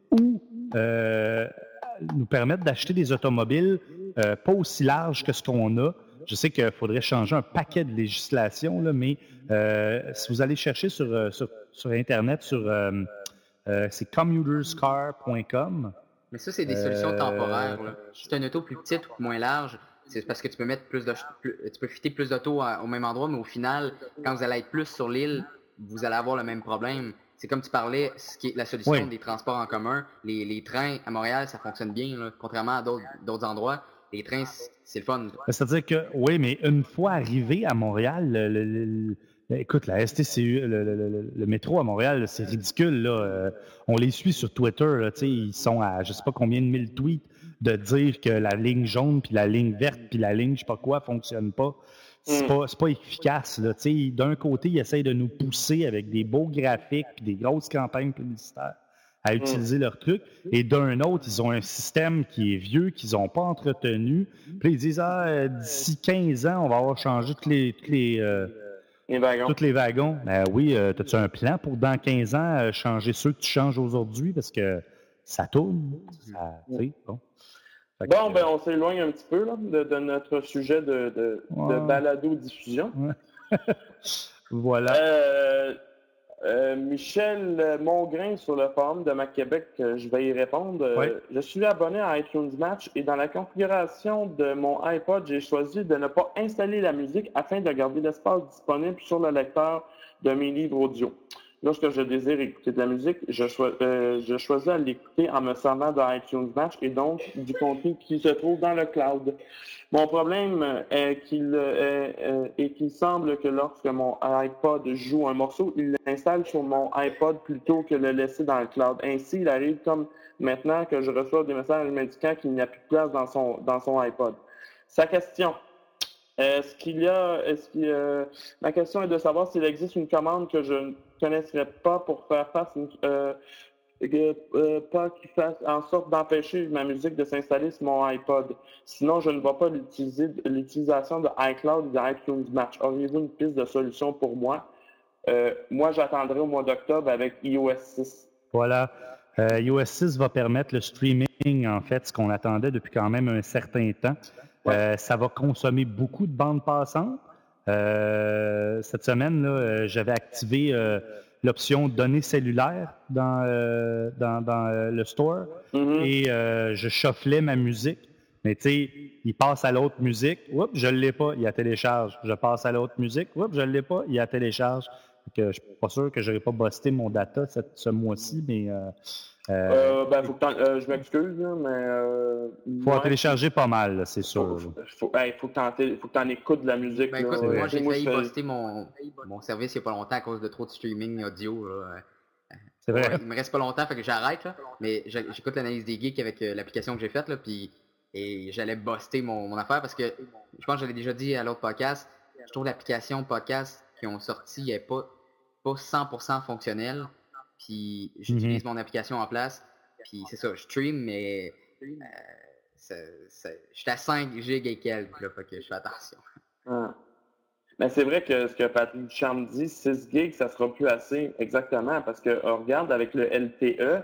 ou euh, nous permettre d'acheter des automobiles euh, pas aussi larges que ce qu'on a. Je sais qu'il faudrait changer un paquet de législation, là, mais euh, si vous allez chercher sur, sur, sur Internet, sur euh, euh, c'est commuterscar point com. Mais ça, c'est des solutions euh... temporaires. Là. Si tu as une auto plus petite ou moins large, c'est parce que tu peux mettre plus de plus, tu peux fitter plus d'autos au même endroit, mais au final, quand vous allez être plus sur l'île, vous allez avoir le même problème. C'est comme tu parlais, ce qui est la solution oui. des transports en commun. Les, les trains à Montréal, ça fonctionne bien, là, contrairement à d'autres, d'autres endroits. Les trains, c'est le fun. C'est-à-dire que, oui, mais une fois arrivé à Montréal, le, le, le, écoute, la S T C U, le, le, le, le métro à Montréal, c'est ridicule. Là. Euh, on les suit sur Twitter. Là, ils sont à je ne sais pas combien de mille tweets de dire que la ligne jaune, puis la ligne verte, puis la ligne je sais pas quoi ne fonctionne pas. C'est, mm. pas, c'est pas efficace. Là. D'un côté, ils essayent de nous pousser avec des beaux graphiques puis des grosses campagnes publicitaires à utiliser mmh. leur truc. Et d'un autre, ils ont un système qui est vieux, qu'ils n'ont pas entretenu. Puis ils disent, ah, d'ici quinze ans, on va avoir changé tous les, tous les, euh, les wagons. Tous les wagons. Ben oui, euh, as-tu un plan pour dans quinze ans euh, changer ceux que tu changes aujourd'hui? Parce que ça tourne. Ça, mmh. bon, que, bon ben, on s'éloigne un petit peu là, de, de notre sujet de, de, ouais. de balado-diffusion. Ouais. Voilà. Euh, Euh, Michel Mongrain sur le forum de Mac Québec, euh, je vais y répondre. Euh, oui. Je suis abonné à iTunes Match et dans la configuration de mon iPod, j'ai choisi de ne pas installer la musique afin de garder l'espace disponible sur le lecteur de mes livres audio. Lorsque je désire écouter de la musique, je, cho- euh, je choisis à l'écouter en me servant de iTunes Match et donc du contenu qui se trouve dans le cloud. Mon problème est qu'il, est, est qu'il semble que lorsque mon iPod joue un morceau, il l'installe sur mon iPod plutôt que le laisser dans le cloud. Ainsi, il arrive comme maintenant que je reçois des messages m'indiquant qu'il n'y a plus de place dans son, dans son iPod. Sa question. Est-ce qu'il y a, est-ce qu'il, euh, ma question est de savoir s'il existe une commande que je ne connaisserais pas pour faire face, euh, euh, euh, pas qui fasse en sorte d'empêcher ma musique de s'installer sur mon iPod. Sinon, je ne vois pas l'utiliser, l'utilisation de iCloud ou de iTunes Match. Auriez-vous une piste de solution pour moi? Euh, moi, j'attendrai au mois d'octobre avec i O S six. Voilà. Euh, i O S six va permettre le streaming, en fait, ce qu'on attendait depuis quand même un certain temps. Ouais. Euh, ça va consommer beaucoup de bandes passantes. Euh, cette semaine, là, j'avais activé euh, l'option données cellulaires dans, euh, dans, dans euh, le store mm-hmm. et euh, je shufflais ma musique. Mais tu sais, il passe à l'autre musique. Oups, je ne l'ai pas, il y a télécharge. Je passe à l'autre musique. Oups, je ne l'ai pas, il y a télécharge. Donc, je ne suis pas sûr que je n'aurais pas busté mon data cette, ce mois-ci, mais... Euh, Euh, ben, faut que euh, je m'excuse, là, mais... Euh, il faut en télécharger pas mal, là, c'est sûr. Il faut, ben, faut que tu en écoutes de la musique. Ben, écoute, moi, j'ai failli poster mon, mon service il n'y a pas longtemps à cause de trop de streaming audio. Là. C'est vrai. Ouais, il me reste pas longtemps, fait que j'arrête, là, mais j'écoute l'analyse des geeks avec euh, l'application que j'ai faite, là, puis et j'allais buster mon, mon affaire parce que je pense que j'avais déjà dit à l'autre podcast, je trouve l'application podcast qui ont sorti n'est pas, pas cent pour cent fonctionnelle. Puis j'utilise mm-hmm. mon application en place. Puis c'est ça, je stream, mais euh, je suis à cinq gigs et quelques, là, fait que je fais attention. Ah. Mais c'est vrai que ce que Patrick Ducharme dit, six gigs, ça sera plus assez, exactement, parce que on regarde avec le L T E,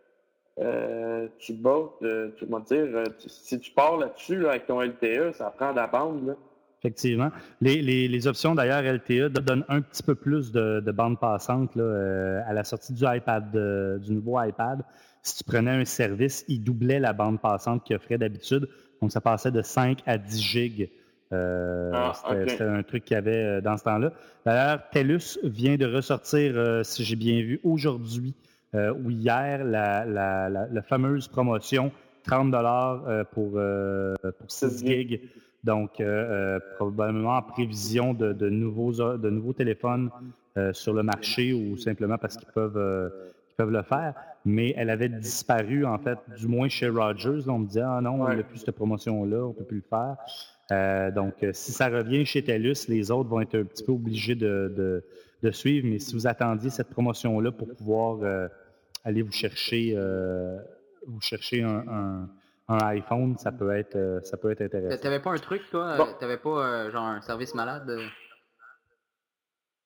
euh, tu bats, euh, tu vas dire, tu, si tu pars là-dessus là, avec ton L T E, ça prend de la bande, là. Effectivement. Les, les, les options, d'ailleurs, L T E donnent un petit peu plus de, de bande passante là, euh, à la sortie du iPad, de, du nouveau iPad. Si tu prenais un service, il doublait la bande passante qu'il offrait d'habitude. Donc, ça passait de cinq à dix gigs. Euh, ah, c'était, okay. c'était un truc qu'il y avait dans ce temps-là. D'ailleurs, TELUS vient de ressortir, euh, si j'ai bien vu, aujourd'hui euh, ou hier, la, la, la, la fameuse promotion trente dollars euh, pour, euh, pour six gigs. Donc, euh, euh, probablement en prévision de, de, nouveaux, de nouveaux téléphones euh, sur le marché ou simplement parce qu'ils peuvent, euh, qu'ils peuvent le faire. Mais elle avait disparu, en fait, du moins chez Rogers. Là, on me disait, ah non, on n'a plus cette promotion-là, on ne peut plus le faire. Euh, donc, euh, si ça revient chez TELUS, les autres vont être un petit peu obligés de, de, de suivre. Mais si vous attendiez cette promotion-là pour pouvoir euh, aller vous chercher, euh, vous chercher un... un un iPhone, ça peut être, euh, ça peut être intéressant. T'avais pas un truc, toi? Bon. T'avais pas euh, genre un service malade?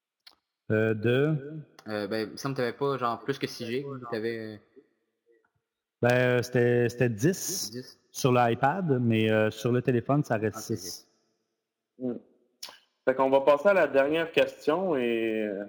Euh, de? Euh, ben, il me semble que t'avais pas genre plus que six gigs. T'avais... Ben, euh, c'était, c'était dix, dix. Sur l'iPad, mais euh, sur le téléphone, ça reste Ah, c'est six. Hmm. Fait qu'on va passer à la dernière question et, euh,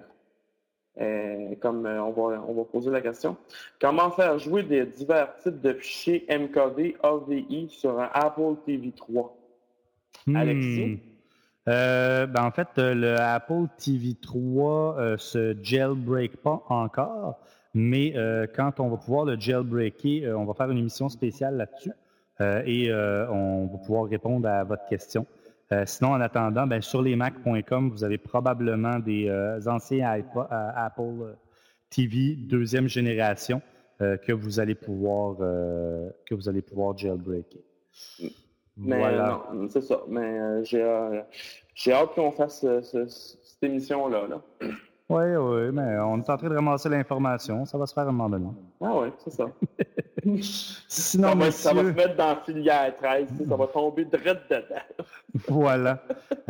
et comme euh, on va, on va poser la question. Comment faire jouer des divers types de fichiers M K D A V I sur un Apple T V trois? Hmm. Alexis? Euh, ben, en fait, euh, le Apple T V trois euh, se jailbreak pas encore, mais euh, quand on va pouvoir le jailbreaker, euh, on va faire une émission spéciale là-dessus euh, et euh, on va pouvoir répondre à votre question. Euh, sinon, en attendant, ben, sur les mac point com, vous avez probablement des euh, anciens iPod, euh, Apple T V deuxième génération euh, que vous allez pouvoir euh, que vous allez pouvoir jailbreaker. Mais Voilà. non, c'est ça. Mais euh, j'ai, euh, j'ai hâte qu'on fasse euh, ce- cette émission-là. Là. Oui, oui, mais on est en train de ramasser l'information. Ça va se faire à un moment donné. Ah oui, c'est ça. Sinon, ça, va, ça va se messieurs, mettre dans la filière treize, tu sais, ça va tomber direct dedans. voilà.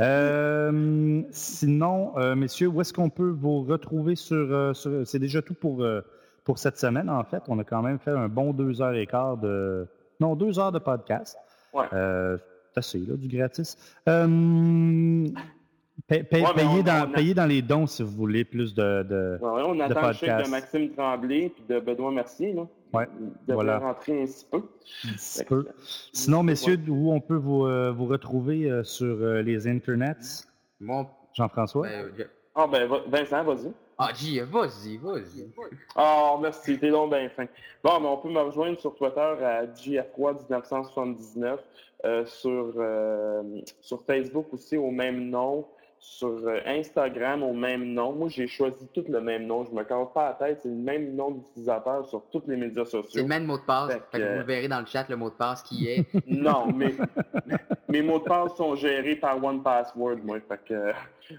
Euh, sinon, euh, messieurs, où est-ce qu'on peut vous retrouver sur... euh, sur- c'est déjà tout pour, euh, pour cette semaine, en fait. On a quand même fait un bon deux heures et quart de... Non, deux heures de podcast. Ouais. Euh, c'est assez, là, du gratis. Euh, pa- pa- Ouais, mais payez, on- dans, on a- payez dans les dons si vous voulez plus de, de, Ouais, ouais, on de attend le chèque de podcasts. Maxime Tremblay et de Benoît Mercier. Là. Ouais, Il devrait voilà. rentrer un petit peu. D'ici peu. Sinon, messieurs, où on peut vous, euh, vous retrouver euh, sur euh, les internets? Mon... Jean-François? Ben, je- Ah ben, va- Vincent, vas-y. Ah, G, vas-y, vas-y. Ah, merci, t'es donc bien fin. Bon, mais on peut me rejoindre sur Twitter à G F trois dix-neuf cent soixante-dix-neuf, euh, sur, euh, sur Facebook aussi au même nom, sur euh, Instagram au même nom. Moi, j'ai choisi tout le même nom. Je me casse pas la tête, c'est le même nom d'utilisateur sur tous les médias C'est sociaux. le même mot de passe. Fait Fait que que- vous le verrez dans le chat, le mot de passe qui est. Non, mais mes mots de passe sont gérés par One Password, moi. Fait que...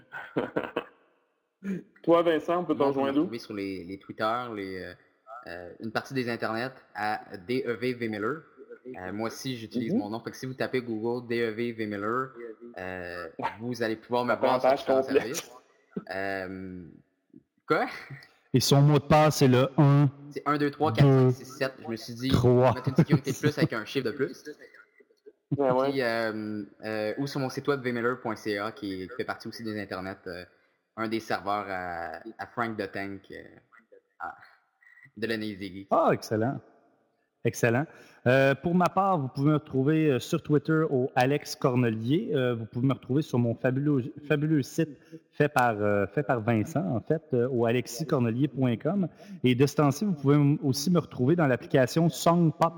Toi, Vincent, on peut te Moi, vous me rejoindre où? retrouvez sur les, les Twitter, les, euh, euh, une partie des internets à D E V V Miller. Euh, moi aussi, j'utilise Mhm. mon nom. Fait que si vous tapez Google D E V V Miller, euh, vous allez pouvoir me Ça prend voir une sur page différents complète. services. Euh, quoi? Et son mot de passe, c'est le un, C'est un, deux, trois, quatre, Deux, cinq, six, sept. Je me suis dit, trois. on va mettre une sécurité de plus avec un chiffre de plus. Ouais, ouais. Puis, euh, euh, ou sur mon site web v miller point c a qui, qui fait partie aussi des internets, euh, un des serveurs à, à Frank the Tank euh, à- de la Navy. Ah, excellent. Excellent. Euh, pour ma part, vous pouvez me retrouver euh, sur Twitter au Alex Cornelier. Euh, vous pouvez me retrouver sur mon fabuleux, fabuleux site fait par, euh, fait par Vincent, en fait, euh, au alexis cornelier point com. Et de ce temps-ci, vous pouvez m- aussi me retrouver dans l'application Songpop,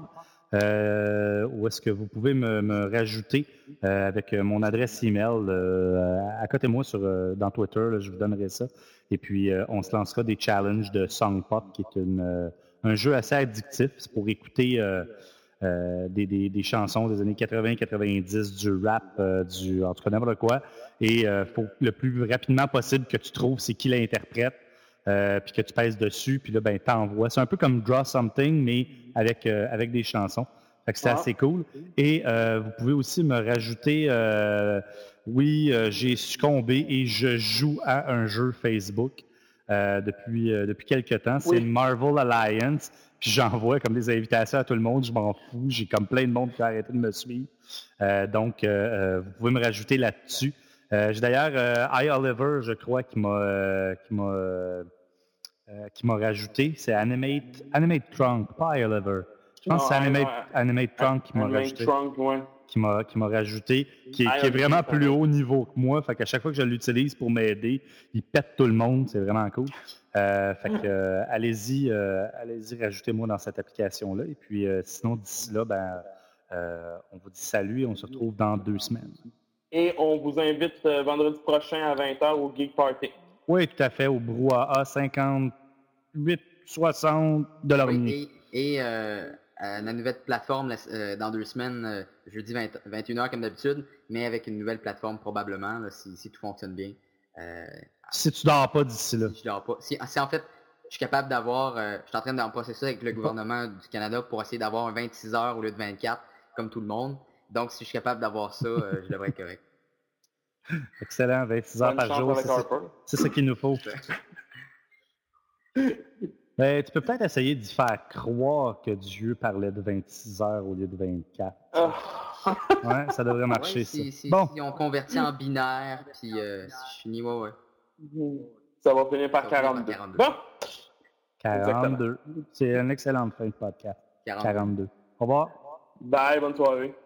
euh, où est-ce que vous pouvez me, me rajouter euh, avec euh, mon adresse email euh, à côté de moi sur, euh, dans Twitter. Là, je vous donnerai ça. Et puis, euh, on se lancera des challenges de Songpop, qui est une... euh, un jeu assez addictif. C'est pour écouter euh, euh, des, des, des chansons des années quatre-vingts quatre-vingt-dix, du rap, euh, du, en tout cas n'importe quoi. Et il euh, faut le plus rapidement possible que tu trouves c'est qui l'interprète, euh, puis que tu pèses dessus, puis là, ben, t'envoies. C'est un peu comme Draw Something, mais avec, euh, avec des chansons. Fait que c'est Ah. assez cool. Et euh, vous pouvez aussi me rajouter, euh, oui, euh, j'ai succombé et je joue à un jeu Facebook. Euh, depuis, euh, depuis quelques temps. C'est Oui. Marvel Alliance. Puis j'envoie comme des invitations à tout le monde. Je m'en fous. J'ai comme plein de monde qui a arrêté de me suivre. Euh, donc, euh, euh, vous pouvez me rajouter là-dessus. Euh, j'ai d'ailleurs euh, I. Oliver, je crois, qui m'a euh, qui m'a euh, euh, qui m'a rajouté. C'est Animate, Animate Trunk, pas I. Oliver. Je pense Non, que c'est Animate, ouais. Animate Trunk qui m'a Animate rajouté. Trunk, ouais. Qui m'a, qui m'a rajouté, qui est, Ah, qui est ok, vraiment pareil. plus haut niveau que moi. Fait qu'à chaque fois que je l'utilise pour m'aider, il pète tout le monde. C'est vraiment cool. Euh, fait que euh, allez-y, euh, allez-y, rajoutez-moi dans cette application-là. Et puis euh, sinon, d'ici là, ben, euh, on vous dit salut et on se retrouve dans deux semaines. Et on vous invite euh, vendredi prochain à vingt heures au Geek Party. Oui, tout à fait, au Brouhaha cinquante-huit soixante de l'Ornie. Oui, et et euh, à la nouvelle plateforme la- euh, dans deux semaines, euh, jeudi vingt, vingt et une heures comme d'habitude, mais avec une nouvelle plateforme probablement, là, si, si tout fonctionne bien. Euh, Si tu dors pas d'ici là. si je dors pas. Si, si en fait, je suis capable d'avoir, euh, je suis en train d'en processer avec le gouvernement du Canada pour essayer d'avoir un vingt-six heures au lieu de vingt-quatre, comme tout le monde. Donc, si je suis capable d'avoir ça, euh, je devrais être correct. Excellent, vingt-six heures Bonne par chance jour, avec c'est ça, Harper. c'est ça qu'il nous faut. Ben, tu peux peut-être essayer d'y faire croire que Dieu parlait de vingt-six heures au lieu de vingt-quatre. Ah. Ouais, ça devrait marcher, Ouais, ça. si, si, Bon, si on convertit en binaire, puis euh, si je finis, ouais, ouais. Ça va finir par Ça va finir par quarante-deux. quarante-deux. Bon, quarante-deux. C'est une excellente fin de podcast. quarante-deux. quarante-deux. Au revoir. bye, bonne soirée.